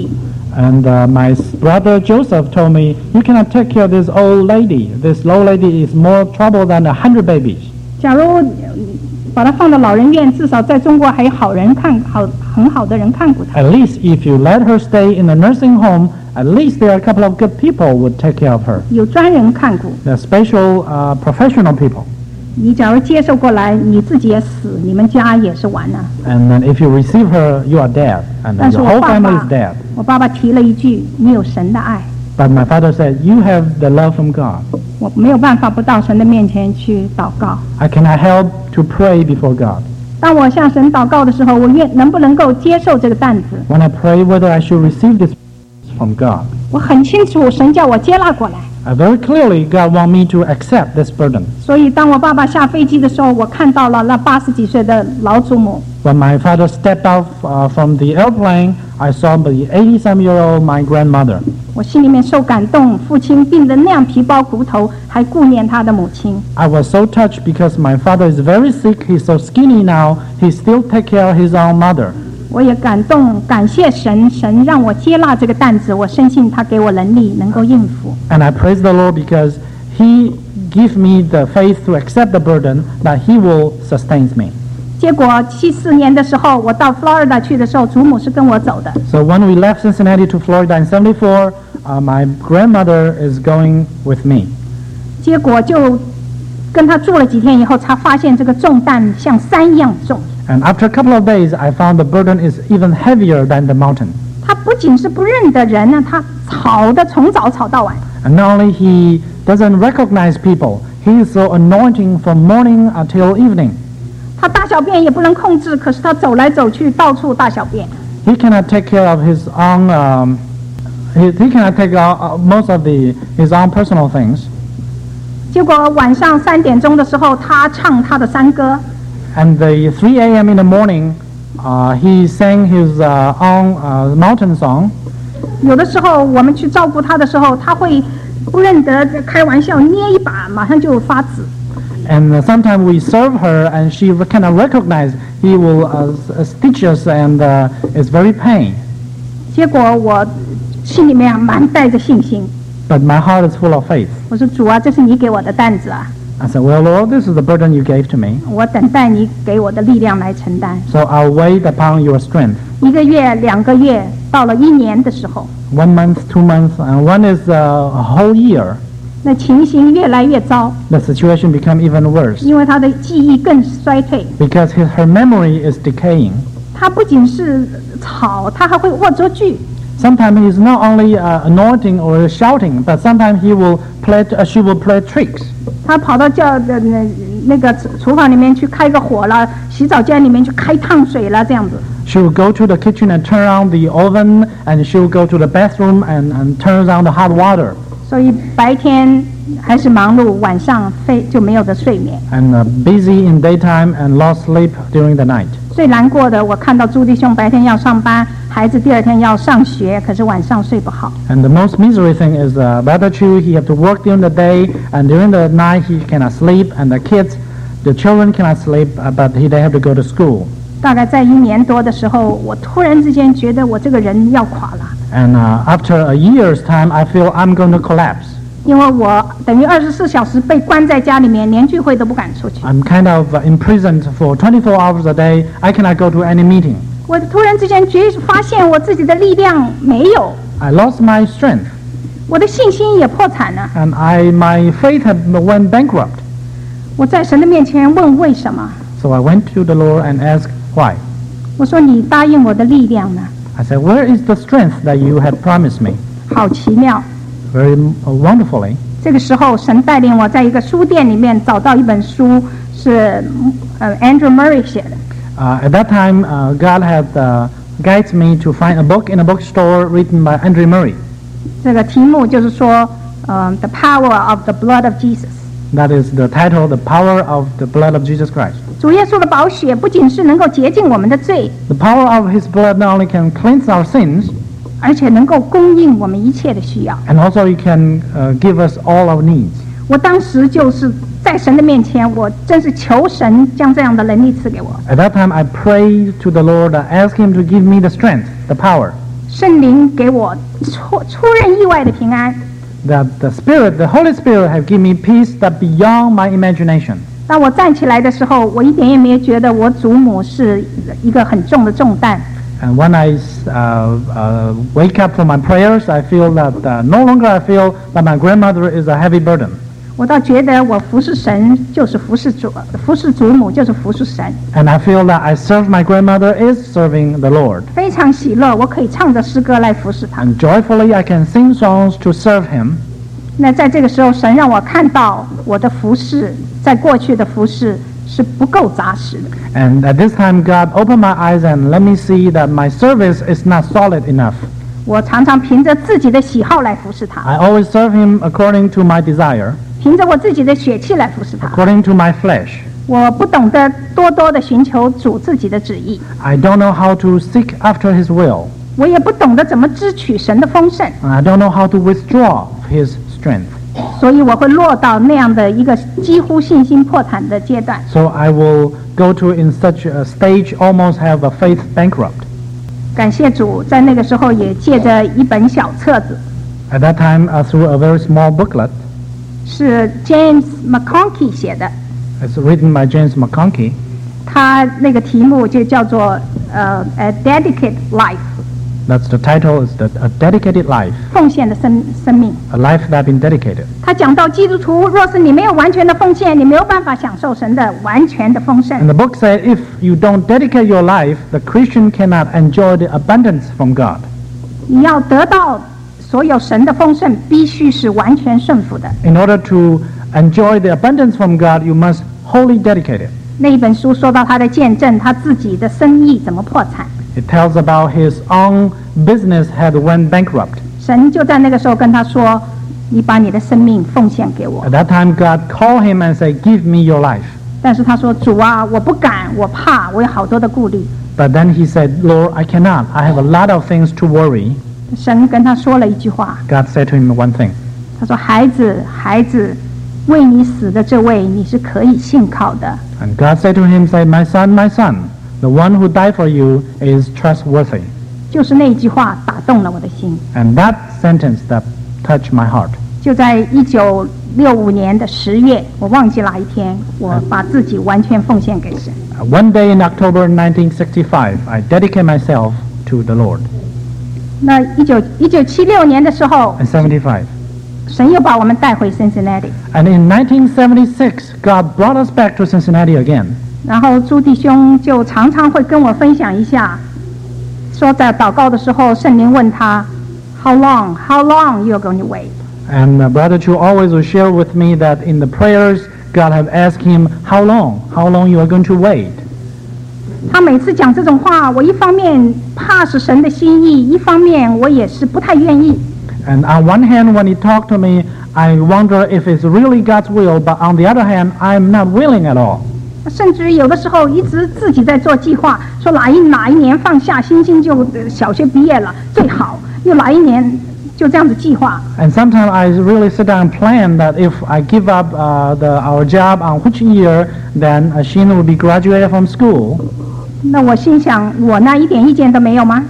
And my brother Joseph told me, you cannot take care of this old lady. This old lady is more trouble than 100 babies. 假如把他放到老人院，至少在中国还有很好的人看顾他。 At least if you let her stay in a nursing home, at least there are a couple of good people would take care of her. 有专人看顾。 They're special professional people. 你假如接受过来，你自己也死，你们家也是完了。 And then if you receive her, you are dead. And then 但是 your 我 whole 爸 family 爸 is dead. 我爸爸提了一句：“你有神的爱。” But my father said, you have the love from God. 我没有办法不到神的面前去祷告。 I cannot help to pray before God. 当我向神祷告的时候，我能不能够接受这个担子？ When I pray whether I should receive this from God, 我很清楚，神叫我接纳过来。 very clearly God wants me to accept this burden. 所以，当我爸爸下飞机的时候，我看到了那80几岁的老祖母。 When my father stepped out from the airplane, I saw the 80-some-year-old my grandmother. 我心里面受感动，父亲病得那样皮包骨头，还顾念他的母亲。 I was so touched because my father is very sick. He's so skinny now. He still take care of his own mother. 我也感动，感谢神，神让我接纳这个担子，我深信他给我能力，能够应付。 And I praise the Lord because He give me the faith to accept the burden that He will sustain me. 结果74年的时候，我到 Florida 去的时候，祖母是跟我走的。 So when we left Cincinnati to Florida in '74, my grandmother is going with me. 结果就跟他住了几天以后，才发现这个重担像山一样重。 And after a couple of days, I found the burden is even heavier than the mountain. 他不仅是不认得人呢，他吵的从早吵到晚。 And not only he doesn't recognize people, he is so anointing from morning until evening. 他大小便也不能控制，可是他走来走去，到处大小便。 He cannot take care of his own. He cannot take most of his own personal things. 结果晚上3点钟的时候，他唱他的山歌。 And the 3 a.m. in the morning, he sang his own mountain song. 有的时候我们去照顾他的时候，他会不认得，开玩笑捏一把，马上就发紫。 And sometimes we serve her, and she cannot recognize. He will stitch us, and it's very pain. 结果我心里面满带着信心， But my heart is full of faith. 我说主啊，这是你给我的担子啊， I said, well, Lord, this is the burden you gave to me. 我等待你给我的力量来承担。 So I'll wait upon your strength. 1个月、2个月，到了1年的时候， 1 month, 2 months, and one is a whole year. 那情形越来越糟， The situation become even worse 因为他的记忆更衰退。 because her memory is decaying. 他不仅是吵，他还会恶作剧。 Sometimes he's not only anointing or shouting, but sometimes she will play tricks. 他跑到那个厨房里面去开个火了，洗澡间里面去开烫水了，这样子。 She will go to the kitchen and turn on the oven, and she will go to the bathroom and turn on the hot water. 所以白天还是忙碌，晚上就没有的睡眠。 And busy in daytime and lost sleep during the night. 最难过的，我看到朱弟兄白天要上班，孩子第2天要上学，可是晚上睡不好。 And the most misery thing is Brother Chu, he have to work during the day, and during the night he cannot sleep, and the children cannot sleep, but they have to go to school. 大概在1年多的时候，我突然之间觉得我这个人要垮了， And after a year's time, I feel I'm going to collapse. 因为我等于24小时被关在家里面，连聚会都不敢出去。 I'm kind of imprisoned for 24 hours a day. I cannot go to any meeting. 我突然之间发现我自己的力量没有， I lost my strength, 我的信心也破产了。 and my faith had went bankrupt. 我在神的面前问为什么？ So I went to the Lord and asked why. 我说你答应我的力量呢？ I said, where is the strength that you had promised me? 好奇妙。 Very wonderfully. 这个时候，神带领我在一个书店里面找到一本书，是Andrew Murray 写的。 At that time, God had guided me to find a book in a bookstore written by Andrew Murray. 这个题目就是说，The Power of the Blood of Jesus。 That is the title, The Power of the Blood of Jesus Christ. 主耶稣的宝血不仅是能够洁净我们的罪， The power of His blood not only can cleanse our sins, 而且能够供应我们一切的需要。 and also He can give us all our needs. 我当时就是在神的面前，我真是求神将这样的能力赐给我。 At that time, I prayed to the Lord, I asked Him to give me the strength, the power. 圣灵给我出人意外的平安。 That the Holy Spirit, have given me peace that beyond my imagination. 当我站起来的时候，我一点也没有觉得我祖母是一个很重的重担。 And when I wake up from my prayers, I feel that no longer I feel that my grandmother is a heavy burden. 我倒觉得我服侍神就是服侍主，服侍祖母就是服侍神。 And I feel that I serve my grandmother is serving the Lord. 非常喜乐，我可以唱着诗歌来服侍他。 And joyfully I can sing songs to serve Him. 那在这个时候，神让我看到我的服侍，在过去的服侍是不够扎实的。 And at this time, God opened my eyes and let me see that my service is not solid enough. 我常常凭着自己的喜好来服侍他， I always serve Him according to my desire, 凭着我自己的血气来服侍他。 according to my flesh. 我不懂得多多的寻求主自己的旨意， I don't know how to seek after His will. 我也不懂得怎么支取神的丰盛， And I don't know how to withdraw His strength. 所以我会落到那样的一个几乎信心破产的阶段。 So I will go to in such a stage almost have a faith bankrupt. 感谢主，在那个时候也借着一本小册子， At that time, through a very small booklet, 是 James McConkie 写的， it's written by James McConkie. 他那个题目就叫做A Dedicated Life， That's the title, is A Dedicated Life, 奉献的生命。 a life that been dedicated. 他讲到基督徒，若是你没有完全的奉献，你没有办法享受神的完全的丰盛 And。the book said if you don't dedicate your life, the Christian cannot enjoy the abundance from God. 你要得到所有神的丰盛，必须是完全顺服的。 In order to enjoy the abundance from God, you must wholly dedicate it. 那一本书说到他的见证，他自己的生意怎么破产， It tells about his own business had went bankrupt. 神就在那个时候跟他说：“你把你的生命奉献给我。 At that time, God called him and said, give me your life. ” 但是他说：“主啊，我不敢，我怕，我有好多的顾虑。 But then he said, Lord, I cannot. I have a lot of things to worry. ” 神跟他说了一句话， God said to him one thing. 他说：“孩子，孩子，为你死的这位，你是可以信靠的。 And God said to him, say, my son, the one who died for you is trustworthy. ” 就是那句话打动了我的心。 And that sentence that touched my heart. 就在1965年的10月，我忘记哪一天，我把自己完全奉献给神。 One day in October 1965, I dedicate myself to the Lord. 那1976年的时候， In 75. 神又把我们带回 Cincinnati， And in 1976, God brought us back to Cincinnati again. 然后朱弟兄就常常会跟我分享一下，说在祷告的时候，圣灵问他 How long you are going to wait？ And Brother Chu always will share with me that in the prayers, God have asked him, how long you are going to wait? 他每次讲这种话，我一方面怕是神的心意，一方面我也是不太愿意。 And on one hand, when he talked to me, I wonder if it's really God's will, but on the other hand, I'm not willing at all. 甚至有的时候一直自己在做计划，说哪一年放下，星星就小学毕业了最好，又哪一年就这样子计划。 And sometimes I really sit down and plan that if I give up our job on which year, then Sheena will be graduated from school. 那我心想，我那一点意见都没有吗？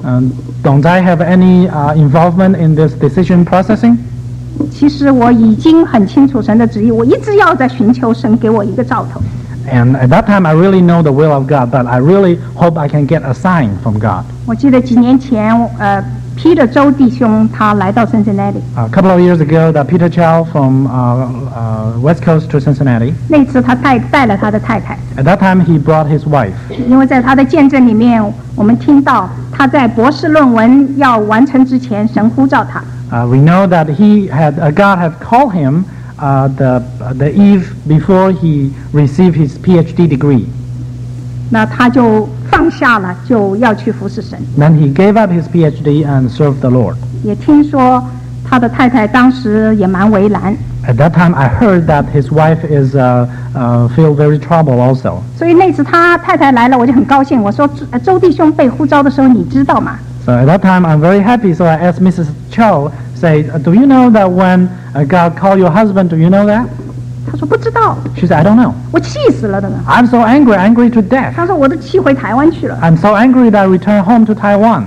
Don't I have any involvement in this decision processing? 其实我已经很清楚神的旨意，我一直要在寻求神给我一个兆头。 And at that time, I really know the will of God, but I really hope I can get a sign from God. 我记得几年前，Peter 周弟兄他来到 Cincinnati， A couple of years ago, Peter Chow from West Coast to Cincinnati. 那次他带了他的太太， At that time, he brought his wife. 因为在他的见证里面，我们听到他在博士论文要完成之前，神呼召他。 We know that God had called him the eve before he received his PhD degree. 那他就放下了，就要去服侍神。 Then he gave up his PhD and served the Lord. 也听说他的太太当时也蛮为难， At that time, I heard that his wife is feel very troubled also. 所以那次他太太来了，我就很高兴。我说：“周弟兄被呼召的时候，你知道吗？” So at that time, I'm very happy. So I asked Mrs. Chow, say, do you know that when God called your husband, do you know that? 他说不知道， She said, I don't know. 我气死了的呢。 I'm so angry to death. 他说我都气回台湾去了。 I'm so angry that I returned home to Taiwan.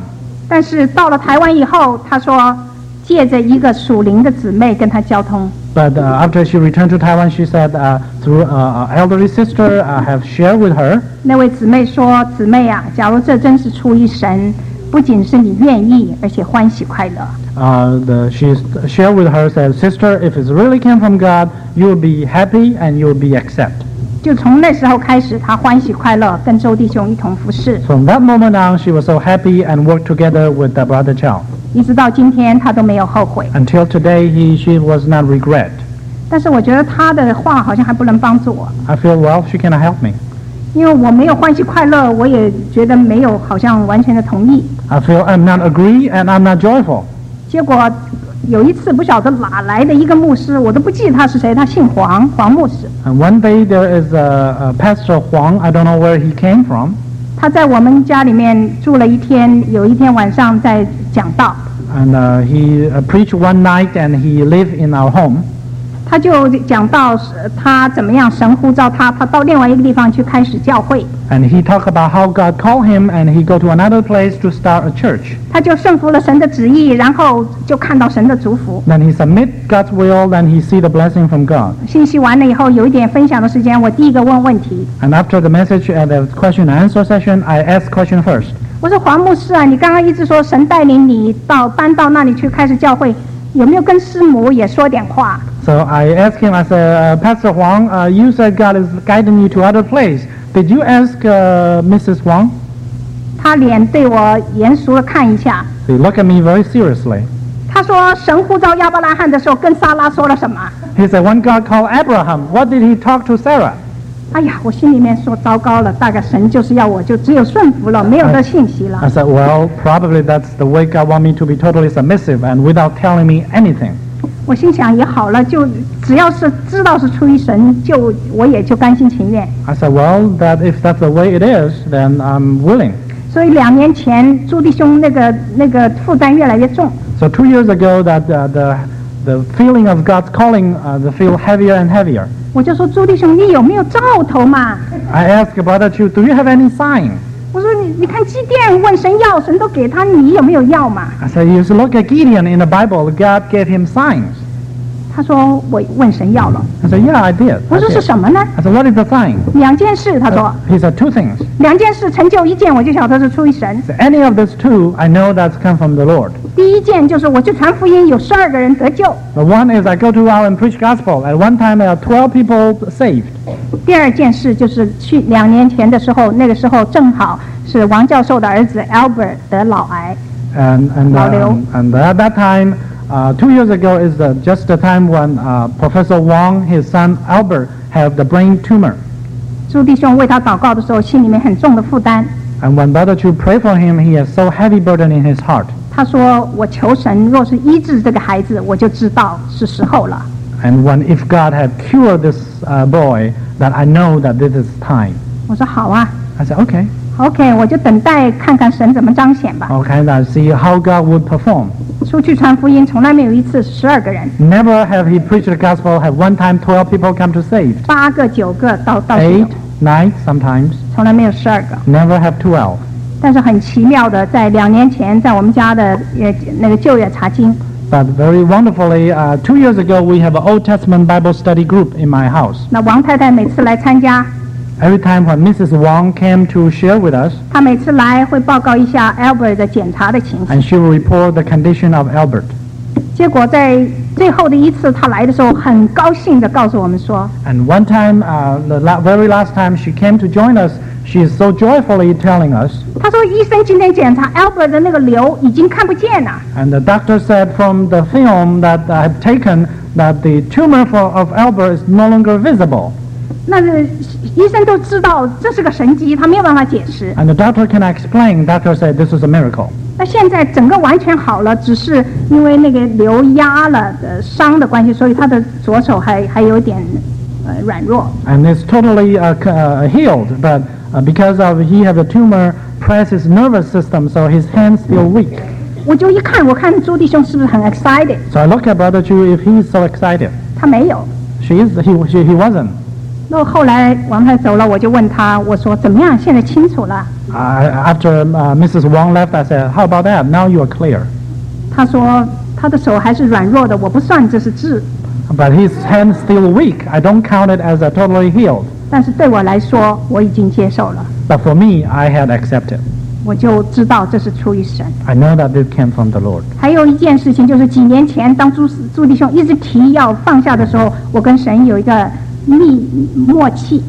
但是到了台湾以后，他说借着一个属灵的姊妹跟他交通。 But after she returned to Taiwan, she said through an elderly sister I have shared with her. 那位姊妹说：“姊妹啊，假如这真是出于神，不仅是你愿意，而且欢喜快乐。” She shared with her, said, "Sister, if it really came from God, you will be happy and you will be accepted." 就从那时候开始，她欢喜快乐，跟周弟兄一同服侍。 From that moment on, she was so happy and worked together with Brother Chow. 一直到今天，她都没有后悔。 Until today, she was not regret. 但是我觉得她的话好像还不能帮助我。 I feel well, she cannot help me. 因为我没有欢喜快乐，我也觉得没有好像完全的同意。 I feel I'm not agree and I'm not joyful. 结果有一次不晓得哪来的一个牧师，我都不记得他是谁，他姓黄牧师。 And one day there is a Pastor Huang, I don't know where he came from. 他在我们家里面住了一天，有一天晚上在讲道。 And he preached one night and he lived in our home. 他就讲到他怎么样神呼召他到另外一个地方去开始教会。 And he talked about how God called him and he go to another place to start a church. 他就顺服了神的旨意，然后就看到神的祝福。 Then he submit God's will, then he see the blessing from God. 信息完了以后，有一点分享的时间，我第一个问问题。 And after the message at the question and answer session, I asked question first. 我说黄牧师啊，你刚刚一直说神带领你搬到那里去开始教会，有没有跟师母也说点话？ So I asked him, I said, Pastor Huang, you said God is guiding you to other place. Did you ask Mrs. Huang? 他脸对我严肃的看一下。 He looked at me very seriously. 他说神呼召亚伯拉罕的时候跟撒拉说了什么？ He said, when God called Abraham, what did he talk to Sarah? 哎呀，我心里面说糟糕了，大概神就是要我就只有顺服了，没有这信息了。 I said, well, probably that's the way God want me to be totally submissive and without telling me anything. 我心想也好了，就只要是知道是出于神，我也就甘心情愿。 I said, well, that if that's the way it is, then I'm willing. 所以2年前朱弟兄那个负担越来越重。 So 2 years ago, that the feeling of God's calling, the feel heavier and heavier. 我就说朱弟兄，你有没有兆头嘛？ I asked Brother Chu, do you have any sign? 我说你看基甸问神要，神都给他，你有没有要嘛？ I said, you should look at Gideon in the Bible. God gave him signs. 他说我问神要了。 I said, yeah, I did. 我说是什么呢？ I said, what is the sign? 2件事，他说。 He said, 2 things. 2件事成就1件，我就晓得是出于神。 So any of these 2, I know that's come from the Lord. 第一件就是我去传福音，有12个人得救。 The one is I go to out and preach gospel. At one time, there are 12 people saved. 第2件事就是去2年前的时候，那个时候正好是王教授的儿子 Albert 得脑癌。 And at that time, 2 years ago is just the time when Professor Wang, his son Albert, had the brain tumor. 朱弟兄为他祷告的时候，心里面很重的负担。 And when Brother Chu prayed for him, he has so heavy burden in his heart. 他说：“我求神，若是医治这个孩子，我就知道是时候了。” And if God had cured this boy, that I know that this is time. 我说好啊。 I said, okay. OK， 我就等待看看神怎么彰显吧。 Okay, now see how God would perform. 出去传福音，从来没有一次12个人。 Never have he preached the gospel, have one time 12 people come to save. 8个、9个到 8, 9 sometimes. 从来没有12个。 Never have 12. 但是很奇妙的，在2年前，在我们家的那个旧约查经。 But very wonderfully, 2 years ago, we have an Old Testament Bible study group in my house. 那王太太每次来参加。 Every time when Mrs. Wang came to share with us, 她每次来会报告一下 Albert 的检查的情形。 and she will report the condition of Albert. 结果在最后的一次她来的时候，很高兴地告诉我们说。 And one time, the very last time she came to join us, she is so joyfully telling us. 她说医生今天检查 Albert 的那个瘤已经看不见了。 And the doctor said from the film that I have taken that the tumor of Albert is no longer visible. 那个医生都知道这是个神迹，他没有办法解释。 And the doctor cannot explain. Doctor said this is a miracle. 那现在整个完全好了，只是因为那个瘤压了伤的关系，所以他的左手还有点软弱。 And it's totally healed, but because of he had a tumor, press his nervous system, so his hands feel weak. 我就一看，我看朱弟兄是不是很 excited？ So I look at Brother Chu if he's so excited. 他没有。 He wasn't. 那后来王太走了，我就问他，我说怎么样？现在清楚了。 After Mrs. Wang left, I said, "How about that? Now you are clear." 他说他的手还是软弱的，我不算这是治。 But his hand's still weak. I don't count it as a totally healed. 但是对我来说，我已经接受了。 But for me, I had accepted. 我就知道这是出于神。 I know that it came from the Lord. 还有一件事情，就是几年前，当朱弟兄一直提要放下的时候，我跟神有一个默契。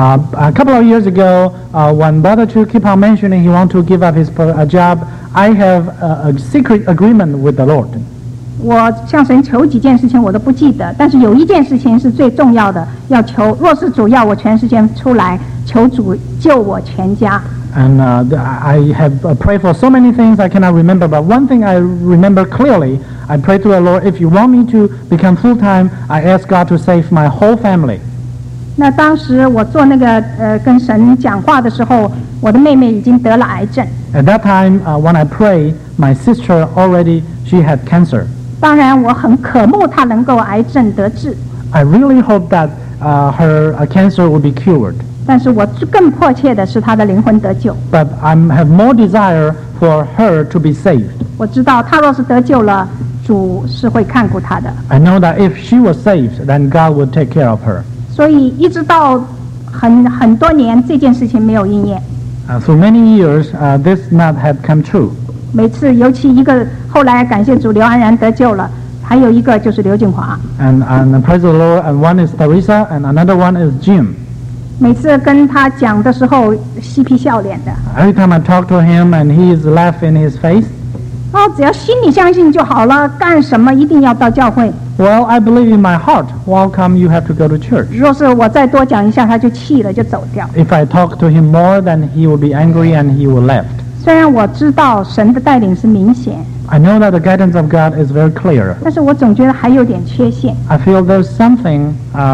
A couple of years ago, when Brother Chu keep on mentioning he want to give up his job, I have a secret agreement with the Lord. 我向神求几件事情我都不记得，但是有一件事情是最重要的，要求若是主要我全时间出来，求主救我全家。 And I have prayed for so many things I cannot remember, but one thing I remember clearly, I prayed to the Lord, if you want me to become full-time, I ask God to save my whole family. 那当时我做那个跟神讲话的时候，我的妹妹已经得了癌症。 At that time, when I prayed, my sister already, she had cancer. 当然我很渴慕她能够癌症得治。 I really hope that her cancer will be cured. 但是我更迫切的是她的灵魂得救。 But I have more desire for her to be saved. 我知道她若是得救了，主是会看顾她的。 I know that if she was saved, then God would take care of her. 所以一直到很多年，这件事情没有应验。 For many years, this not had come true. 每次，尤其一个后来感谢主，刘安然得救了，还有一个就是刘静华。 And praise the Lord, and one is Teresa, and another one is Jim. 每次跟他讲的时候，嬉皮笑脸的。 Every time I talk to him, and he is laughing in his face. 只要心里相信就好了，干什么一定要到教会。 Well, I believe in my heart. Why come you have to go to church? 若是我再多讲一下，他就气了，就走掉。 If I talk to him more, then he will be angry and he will left. 虽然我知道神的带领是明显， I know that the guidance of God is very clear. 但是我总觉得还有点缺陷。 I feel there's something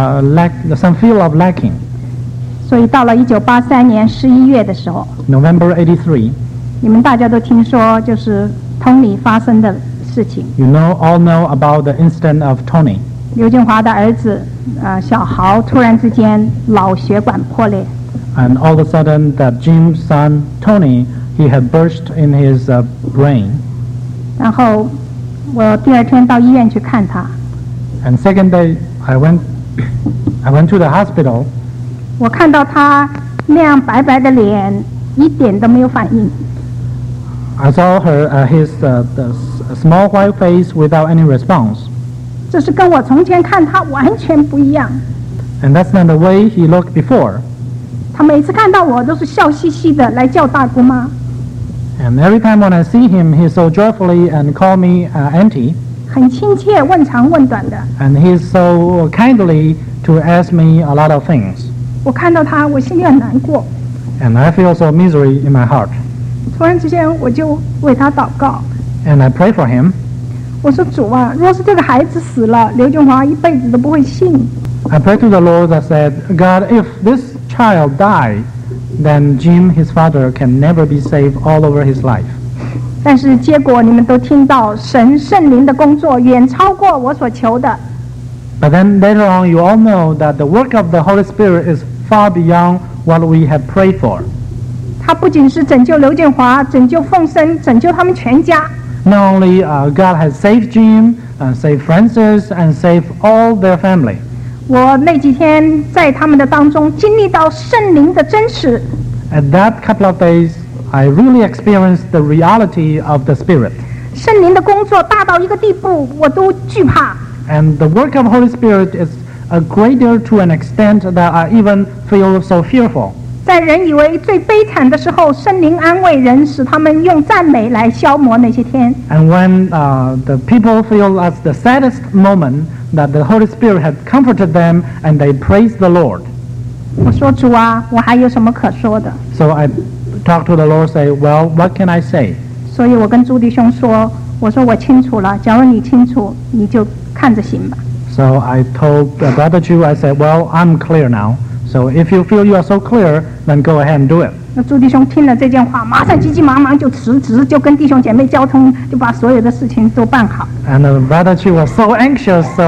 some feel of lacking. 所以到了1983年11月的时候， November 83. 你们大家都听说，就是Tony 发生的事情。 You all know about the incident of Tony. 刘静华的儿子小豪突然之间脑血管破裂。 And all of a sudden, that Jim's son Tony, he had burst in his brain. 然后我第二天到医院去看他。 And second day, I went to the hospital. 我看到他那样白白的脸，一点都没有反应。 I saw his the small white face without any response. 这是跟我从前看他完全不一样。 And that's not the way he looked before. 他每次看到我都是笑嘻嘻的来叫大姑妈。 And every time when I see him, he so joyfully and call me auntie. 很亲切，问长问短的。 And he's so kindly to ask me a lot of things. 我看到他，我心里很难过。 And I feel so misery in my heart. 突然之间，我就为他祷告。 And I pray for him. 我说主啊，若是这个孩子死了，刘俊华一辈子都不会信。 I prayed to the Lord. I said, God, if this child died, then Jim, his father, can never be saved all over his life. 但是结果你们都听到，神圣灵的工作远超过我所求的。 But then later on, you all know that the work of the Holy Spirit is far beyond what we have prayed for. 他不仅是拯救刘建华，拯救凤生，拯救他们全家。 Not only God has saved Jim, saved Francis, and saved all their family. 我那几天在他们的当中经历到圣灵的真实。 At that couple of days, I really experienced the reality of the Spirit. 圣灵的工作大到一个地步，我都惧怕。 And the work of Holy Spirit is greater to an extent that I even feel so fearful. 在人以为最悲惨的时候，圣灵安慰人，使他们用赞美来消磨那些天。 And when the people feel as the saddest moment, that the Holy Spirit had comforted them and they praise the Lord. 我说主啊，我还有什么可说的？ So I talk to the Lord, say, well, what can I say? 所以我跟朱弟兄说，我说我清楚了，假如你清楚，你就看着行吧。 So I told Brother Chu, I said, well, I'm clear now. So if you feel you are so clear, then go ahead and do it. 那朱弟兄听了这件话，马上急急忙忙就辞职，就跟弟兄姐妹交通，就把所有的事情都办好。 And Brother Chu was so anxious, so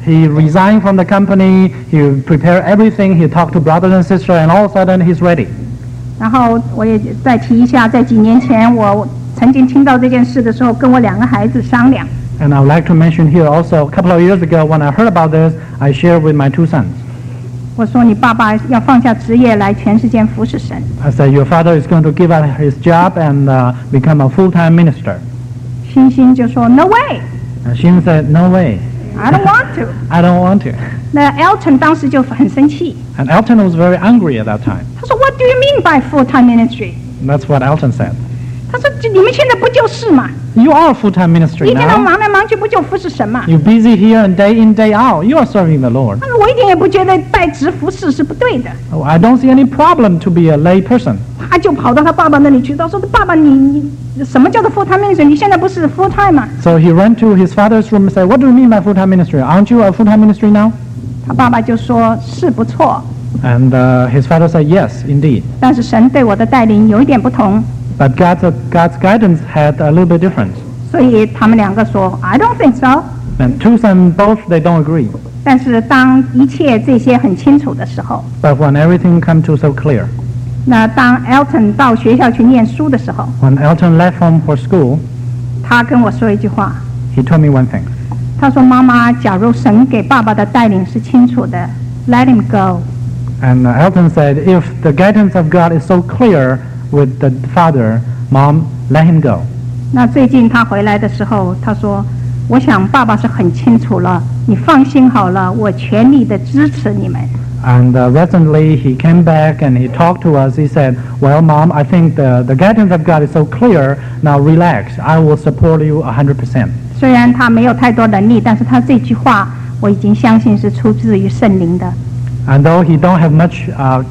He resigned from the company. He prepared everything. He talked to brothers and sisters, and all of a sudden he's ready. 然后我也再提一下，在几年前我曾经听到这件事的时候，跟我2个孩子商量。 And I would like to mention here also, a couple of years ago when I heard about this, I shared with my 2 sons. 我说你爸爸要放下职业来全世界服侍神。 I said, your father is going to give up his job and become a full-time minister. 欣欣就说 No way, And Shin said, no way. I don't want to. I don't want to. 那 Elton 当时就很生气， And Elton was very angry at that time. 他说 What do you mean by full-time ministry? And that's what Elton said. 他说你们现在不就是嘛， You are a full-time 一 ministry 天到 now. 忙来忙去不就服侍神嘛？ You're busy here and day in, day out. You are serving the Lord. 他说我一点也不觉得代职服侍是不对的。 Oh, I don't see any problem to be a lay person. 他就跑到他爸爸那里去，他说爸爸你什么叫做 full-time ministry？ 你现在不是 full-time 吗？ So he went to his father's room and said, what do you mean by full-time ministry? Aren't you a full-time ministry now? 他爸爸就说是不错， And his father said, yes, indeed. 但是神对我的带领有一点不同， But God's guidance had a little bit different. 所以他们2个说 I don't think so。 And 2 sons, both, they don't agree. 但是当一切这些很清楚的时候， But when everything comes to so clear, 那当 Elton 到学校去念书的时候， when Elton left home for school, 他跟我说一句话， he told me one thing. 他说妈妈，假如神给爸爸的带领是清楚的 ，Let him go。 And Elton said, if the guidance of God is so clear with the father, Mom, let him go. 那最近他回来的时候，他说，我想爸爸是很清楚了，你放心好了，我全力的支持你们。 And recently he came back and he talked to us. He said, well, Mom, I think the guidance of God is so clear. Now relax. I will support you 100%. 虽然他没有太多能力，但是他这句话我已经相信是出自于圣灵的。 And though he don't have much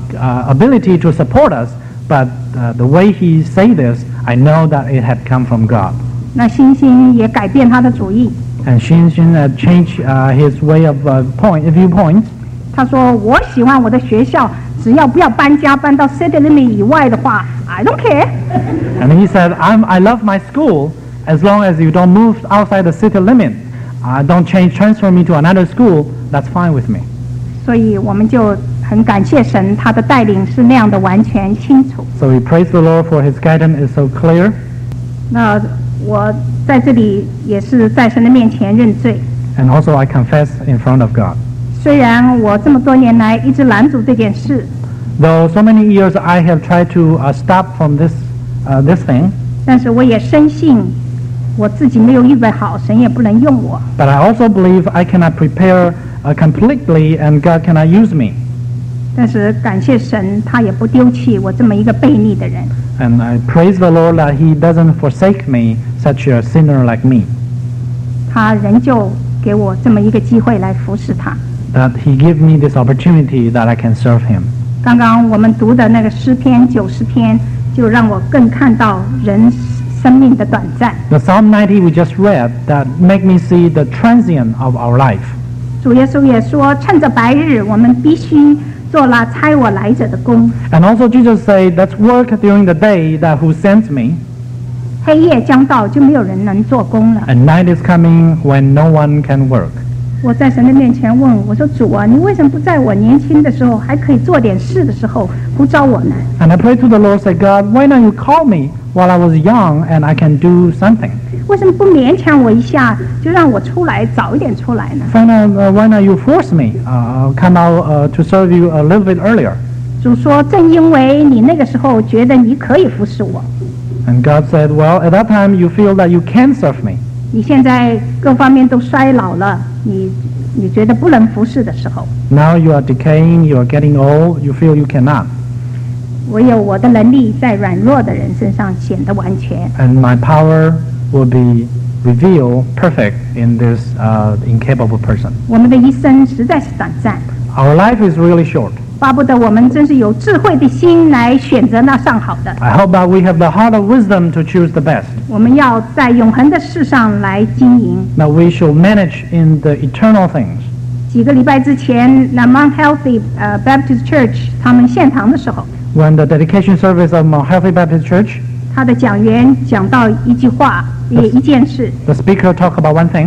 ability to support us, but the way he say this, I know that it had come from God. 那欣欣也改变他的主意， And Shin changed his way of viewpoint. 他说我喜欢我的学校，只要不要搬家搬到 city limit 以外的话 ，I don't care。 And he said, I love my school as long as you don't move outside the city limit. Don't transfer me to another school. That's fine with me. 所以我们就很感谢神，他的带领是那样的完全清楚。 So we praise the Lord for his guidance is so clear. 那我在这里也是在神的面前认罪。 And also I confess in front of God. 虽然我这么多年来一直拦阻这件事， Though so many years I have tried to stop from this thing, 但是我也深信我自己没有预备好，神也不能用我。 but I also believe I cannot prepare completely and God cannot use me. 但是感谢神，他也不丢弃我这么一个悖逆的人。 And I praise the Lord that he doesn't forsake me, such a sinner like me. 他仍旧给我这么一个机会来服侍他。 That he give me this opportunity that I can serve him. 刚刚我们读的那个诗篇90篇，就让我更看到人生命的短暂。 The Psalm 90 we just read that make me see the transient of our life. 主耶稣也说，趁着白日，我们必须做了差我来者的工。 And also Jesus said, let's work during the day that who sends me, 黑夜将到，就没有人能做工了。 and night is coming when no one can work. 我在神的面前问我说：“主啊，你为什么不在我年轻的时候还可以做点事的时候呼召我呢？ And I prayed to the Lord, say, God, why not you call me while I was young and I can do something? 为什么不勉强我一下，就让我出来早一点出来呢？” Why not you force me come out to serve you a little bit earlier? 主说：“正因为你那个时候觉得你可以服侍我， And God said, well, at that time you feel that you can serve me. 你现在各方面都衰老了，你觉得不能服侍的时候， Now you are decaying, you are getting old, you feel you cannot. 唯有我的能力在软弱的人身上显得完全。 And my power will be revealed perfect in this incapable person. 我们的一生实在是短暂， Our life is really short. 巴不得我们真是有智慧的心来选择那上好的。 I hope that we have the heart of wisdom to choose the best. 我们要在永恒的事上来经营。 That we should manage in the eternal things. 几个礼拜之前，那 Mount Healthy Baptist Church 他们献堂的时候， When the dedication service of Mount Healthy Baptist Church, 他的讲员讲到一句话，也一件事， the speaker talked about one thing.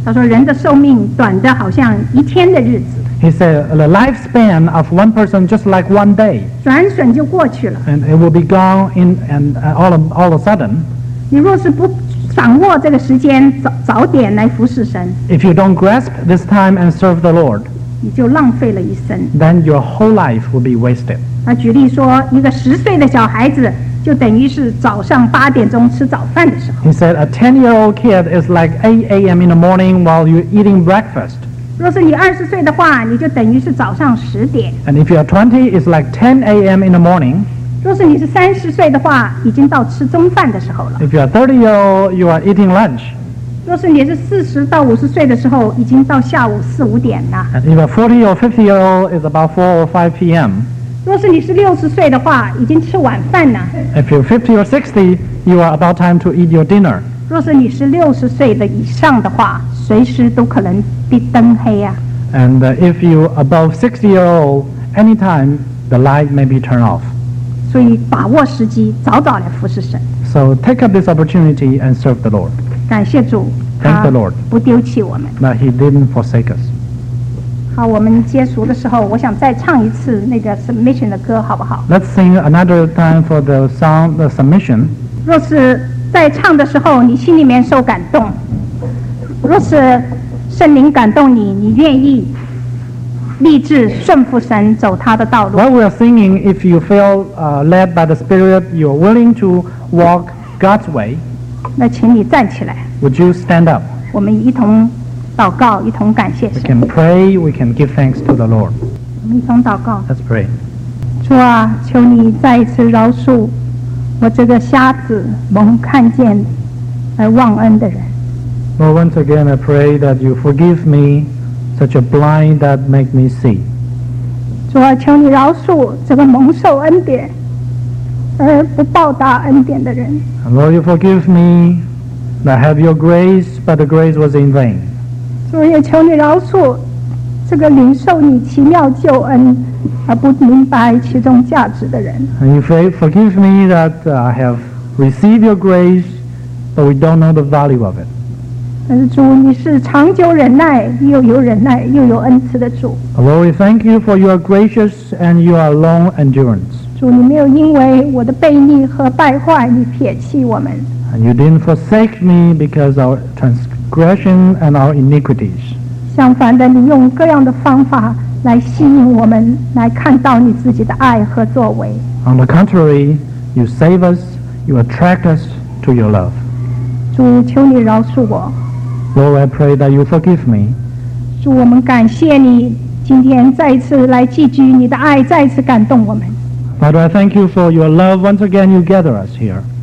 他说人的寿命短的好像一天的日子， He said the lifespan of one person just like one day, 转瞬就过去了。 and it will be gone in and all of a sudden. 你若是不掌握这个时间，早点来服侍神， If you don't grasp this time and serve the Lord, 你就浪费了一生。 then your whole life will be wasted. 他举例说，一个10岁的小孩子，就等于是早上8点钟吃早饭的时候。 He said a 10-year-old kid is like 8 a.m. in the morning while you're eating breakfast. 若是你20岁的话，你就等于是早上10点； And if you're 20, it's like 10 a.m. in the morning. 若是你是30岁的话，已经到吃中饭的时候了； If you're 30-year-old, you are eating lunch. 若是你是40到50岁的时候，已经到下午4、5点了； And if you're 40 or 50-year-old, it's about 4 or 5 p.m. 若是你是60岁的话，已经吃晚饭了； If you're 50 or 60, you are about time to eat your dinner. 若是你是60岁的以上的话，随时都可能被灯黑啊。 And if you're above 60-year-old, anytime the light may be turned off. 所以把握时机，早早来服侍神。 So take up this opportunity and serve the Lord. 感谢主， Thank the Lord. 不丢弃我们。 That He didn't forsake us. 好，我们接赎的时候，我想再唱一次那个 submission 的歌，好不好？ Let's sing another time for the song, the submission. 若是在唱的时候，你心里面受感动，若是圣灵感动你，你愿意立志顺服神，走他的道路。 While we are singing, if you feel led by the Spirit, you're willing to walk God's way, 那请你站起来， would you stand up? 我们一同祷告，一同感谢 We 神。 can pray, we can give thanks to the Lord. 我们一同祷告。 Let's pray. 主啊，求你再一次饶恕我这个瞎子蒙看见而忘恩的人。 Lord, once again I pray that you forgive me, such a blind that make me see. 主啊，求你饶恕这个蒙受恩典而不报答恩典的人。 And Lord, you forgive me that have your grace, but the grace was in vain. 主也求你饶恕这个领受你奇妙救恩而不明白其中价值的人。 And you forgive me that I have received your grace, but we don't know the value of it. 但是主，你是长久忍耐，又有忍耐，又有恩慈的主。 Lord, we thank you for your gracious and your long endurance. 主，你没有因为我的悖逆和败坏，你撇弃我们。 And you didn't forsake me because of our transgression and our iniquities. 相反的，你用各样的方法来吸引我们，来看到你自己的爱和作为。 On the contrary, you save us, you attract us to your love. 主，求你饶恕我。 Lord, I pray that you forgive me. 主，我们感谢你，今天再一次来寄居你的爱，再一次感动我们。 Father, I thank you for your love. Once again, you gather us here.